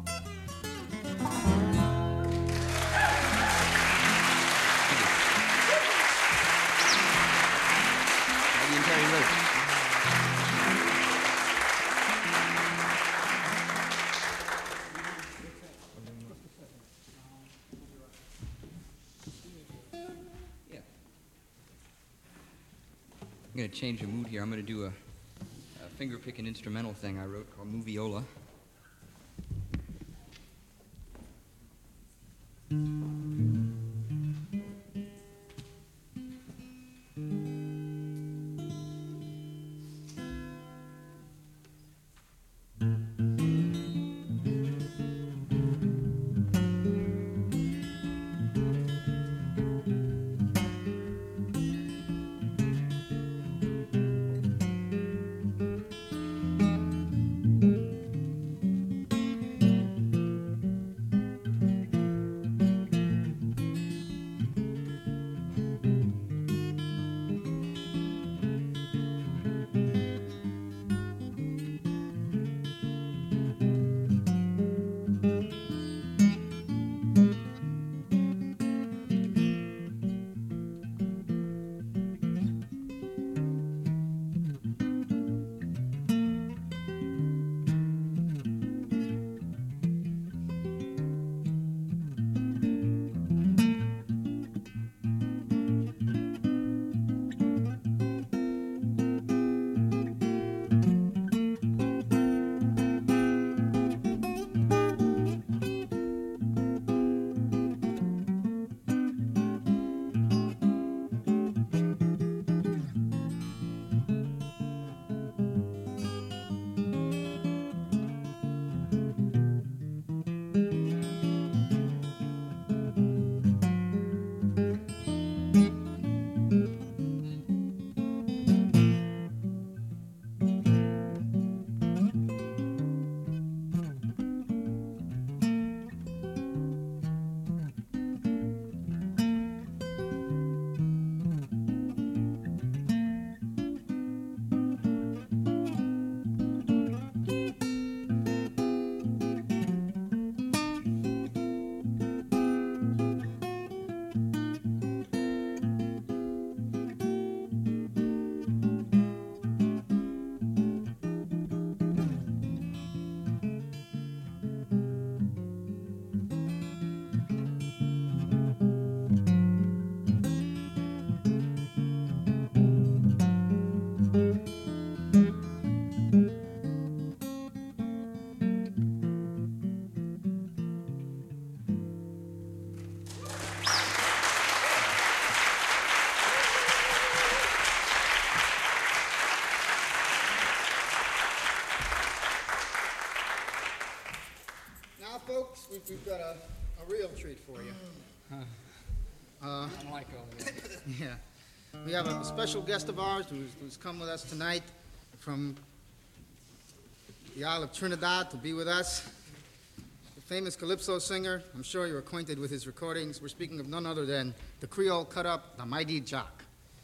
Maggie and Terry Roach. I'm going to change the mood here. I'm going to do a, a finger-picking instrumental thing I wrote called Moviola. Folks, we've, we've got a, a real treat for you. Huh. Uh, I don't like all of that. Yeah. We have a special guest of ours who's, who's come with us tonight from the Isle of Trinidad to be with us. The famous calypso singer. I'm sure you're acquainted with his recordings. We're speaking of none other than the Creole cut-up, the Mighty Jock.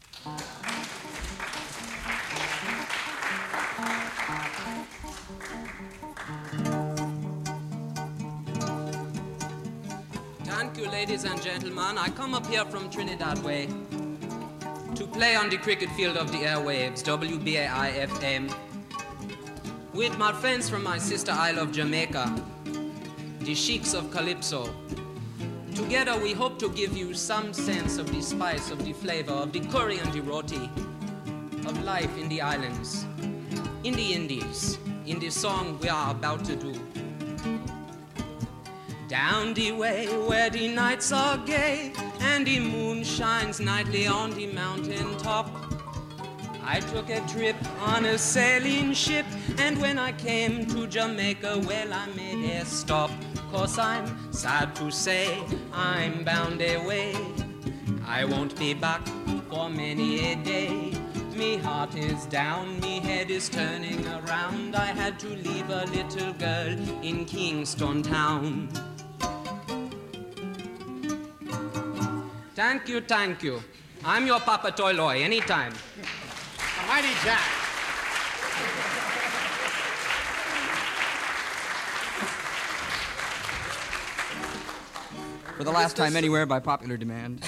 Thank you, ladies and gentlemen. I come up here from Trinidad way to play on the cricket field of the airwaves, W B A I F M, with my friends from my sister Isle of Jamaica, the Sheiks of Calypso. Together we hope to give you some sense of the spice, of the flavor, of the curry and the roti, of life in the islands, in the Indies, in the song we are about to do. Down the way where the nights are gay and the moon shines nightly on the mountain top, I took a trip on a sailing ship, and when I came to Jamaica, well, I made a stop. 'Cause I'm sad to say I'm bound away. I won't be back for many a day. Me heart is down, me head is turning around. I had to leave a little girl in Kingston town. Thank you, thank you. I'm your Papa Toy anytime. A mighty Jack. For the last time anywhere by popular demand.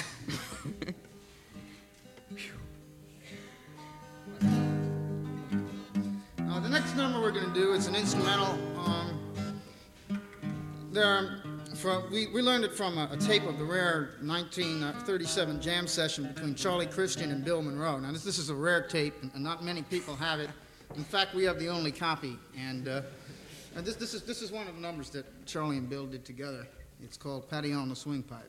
Uh, the next number we're going to do is an instrumental. Um, there are, from, we, we learned it from a, a tape of the rare nineteen thirty-seven jam session between Charlie Christian and Bill Monroe. Now, this, this is a rare tape, and, and not many people have it. In fact, we have the only copy. And, uh, and this, this, is, this is one of the numbers that Charlie and Bill did together. It's called Patty on the Swing Pipe.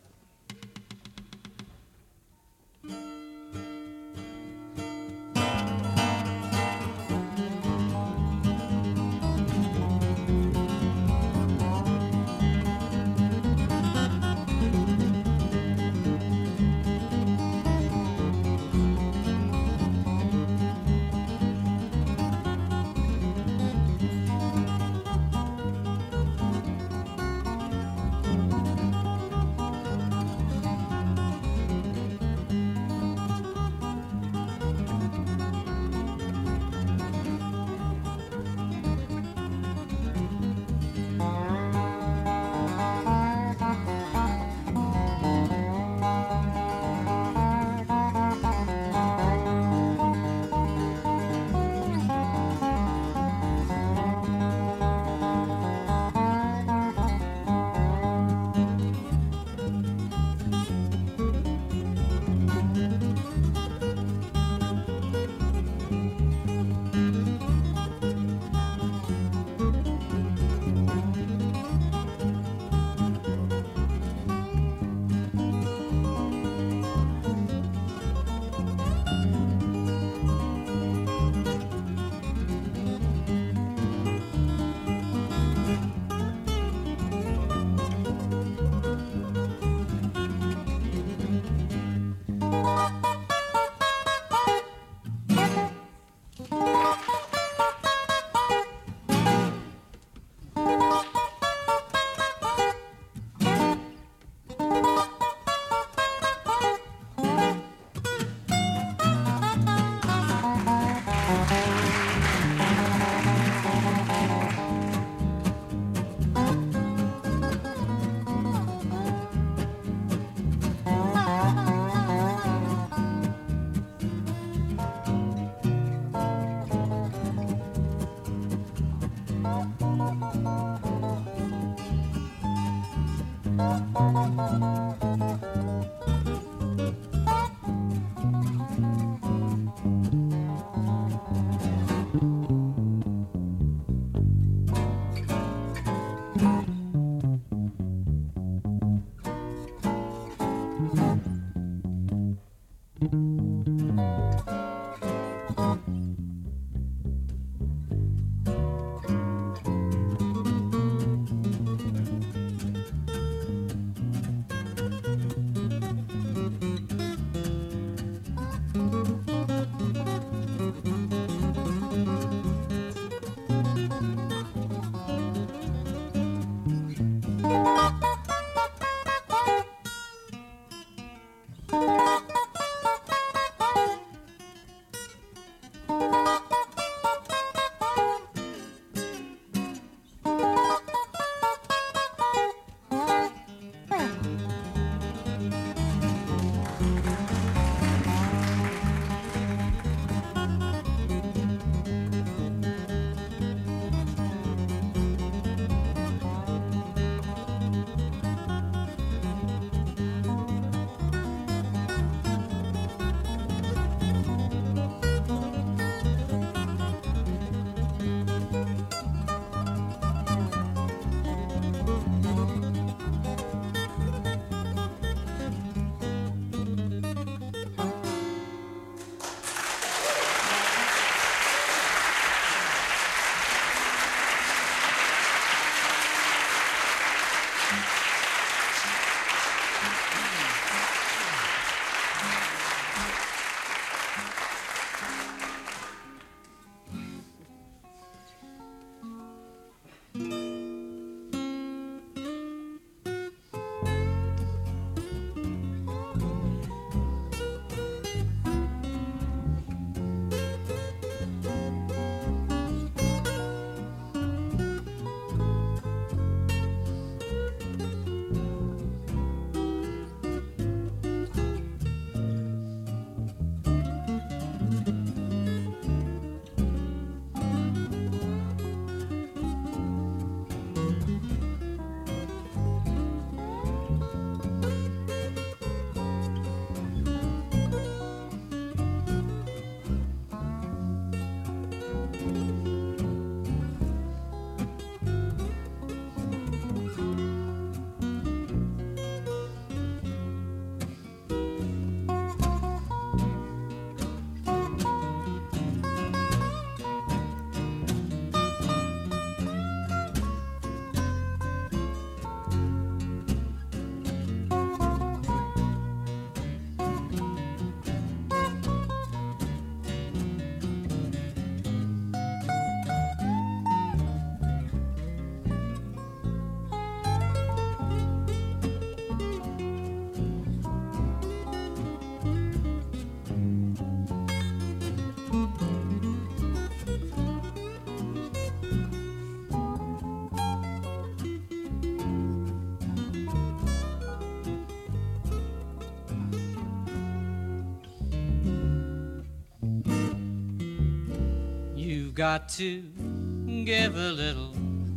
got to give a little,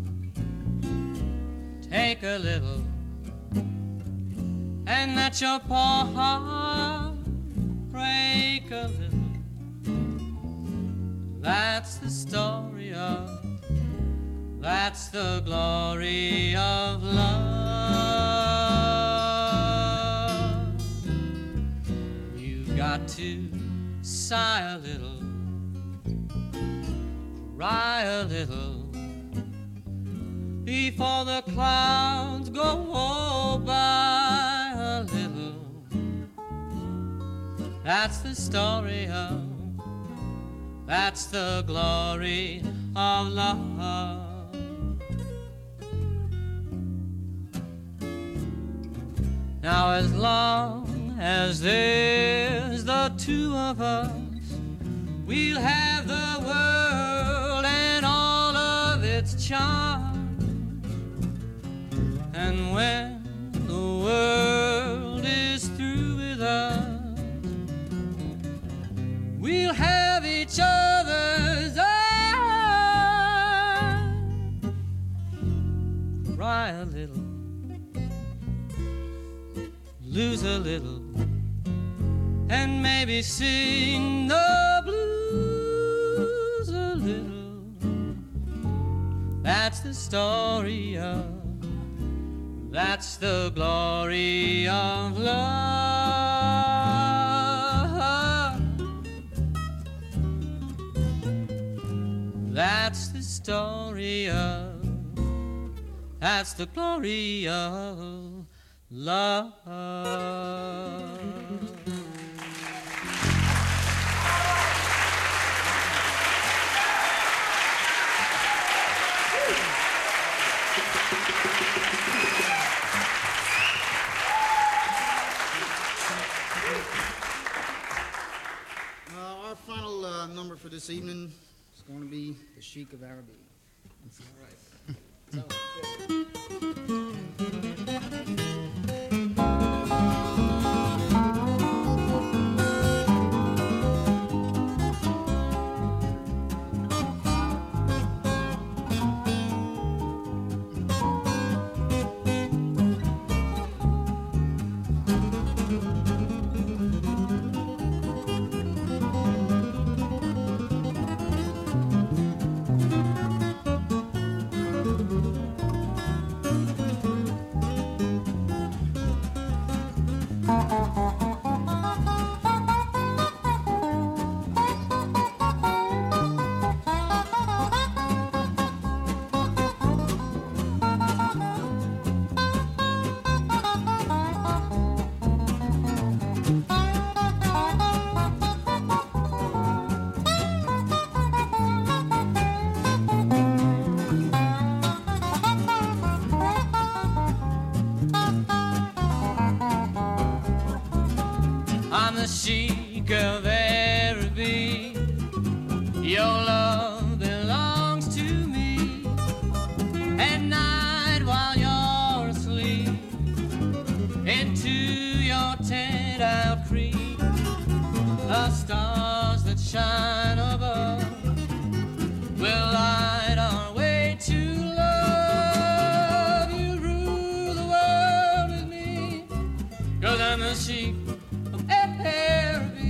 take a little, and let your poor heart break a little. That's the story of, that's the glory of love. You've got to sigh a little, cry a little, before the clouds go by a little. That's the story of, that's the glory of love. Now as long as there's the two of us, we'll have the world and all of its charm. And when the world is through with us, we'll have each other's arms. Cry a little, lose a little, and maybe sing the blues a little. That's the story of, that's the glory of love. That's the story of, that's the glory of love. Uh, our final uh, number for this evening is going to be the Sheik of Araby. All right. I'm the Sheik of Araby. Your love belongs to me. At night while you're asleep, into your tent I'll creep. The stars that shine above will light our way to love. You rule the world with me, 'cause I'm the Sheik of Araby.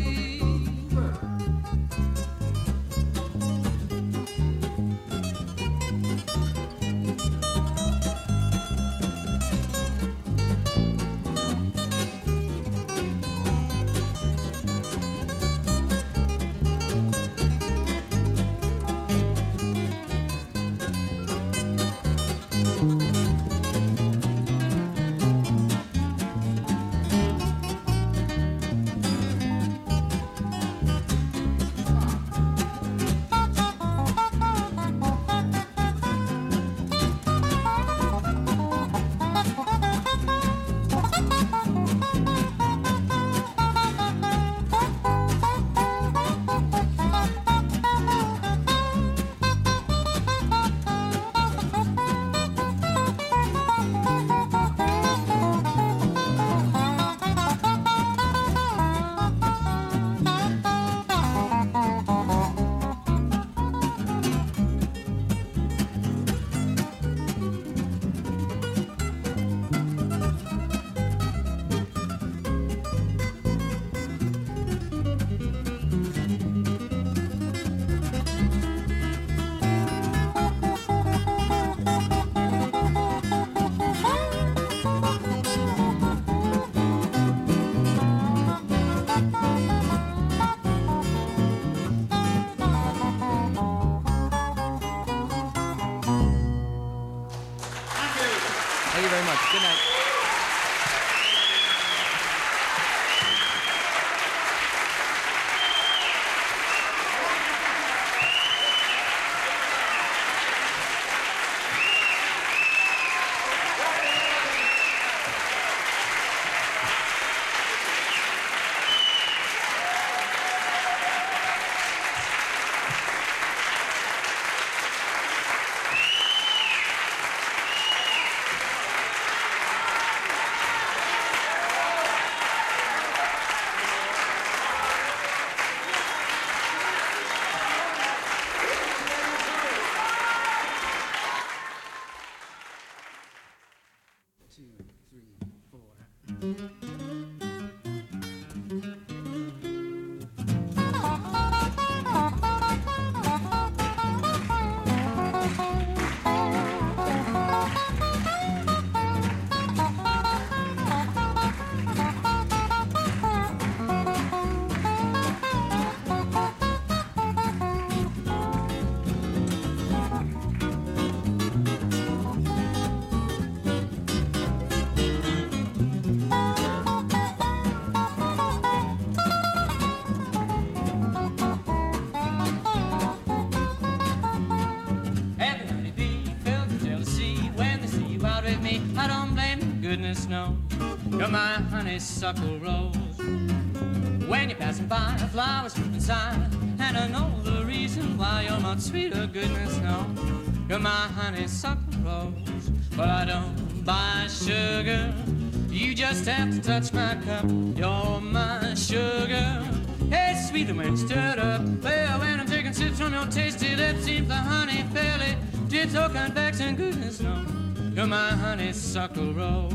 Goodness knows you're my honeysuckle rose. When you're passing by, a flower's swoop inside, and I know the reason why you're not sweeter. Goodness knows you're my honeysuckle rose. But I don't buy sugar. You just have to touch my cup. You're my sugar. Hey, sweeter when it's stirred up. Well, when I'm taking sips from your tasty lips, seems the honey fairly drips or convex, and goodness knows you're my honeysuckle rose.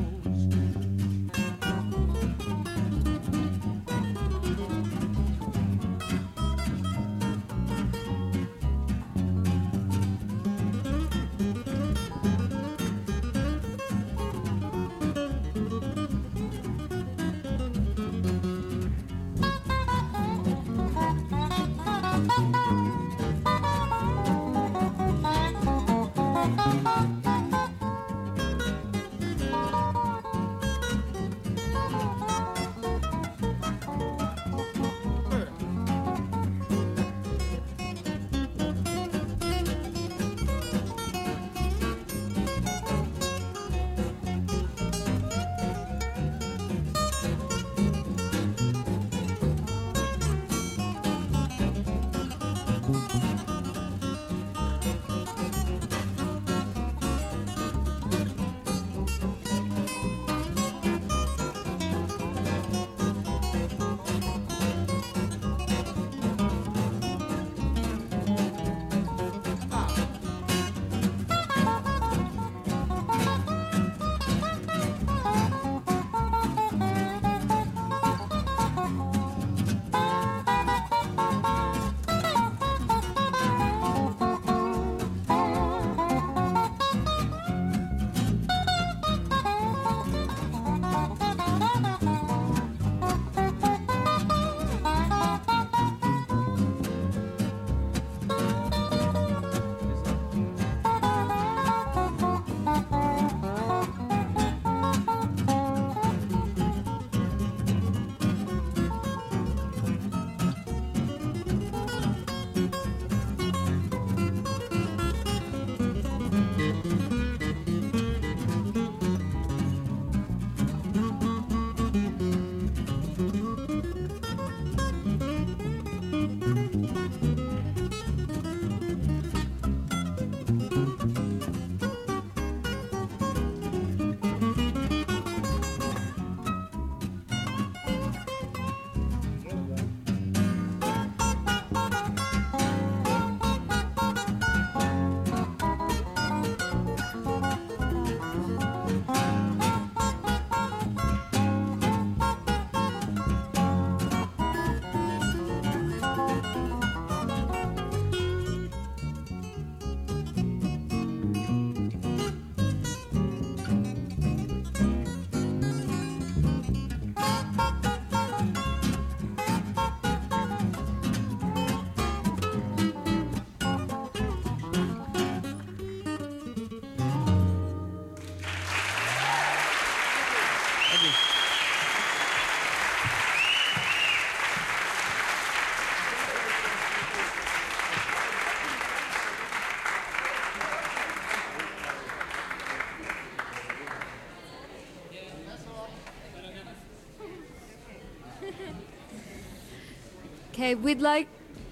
Okay, we'd like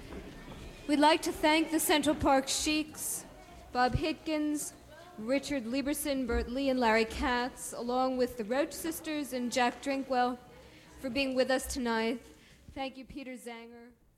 we'd like to thank the Central Park Sheiks, Bob Hitkins, Richard Lieberson, Bert Lee, and Larry Katz, along with the Roach Sisters and Jack Drinkwell, for being with us tonight. Thank you, Peter Zanger.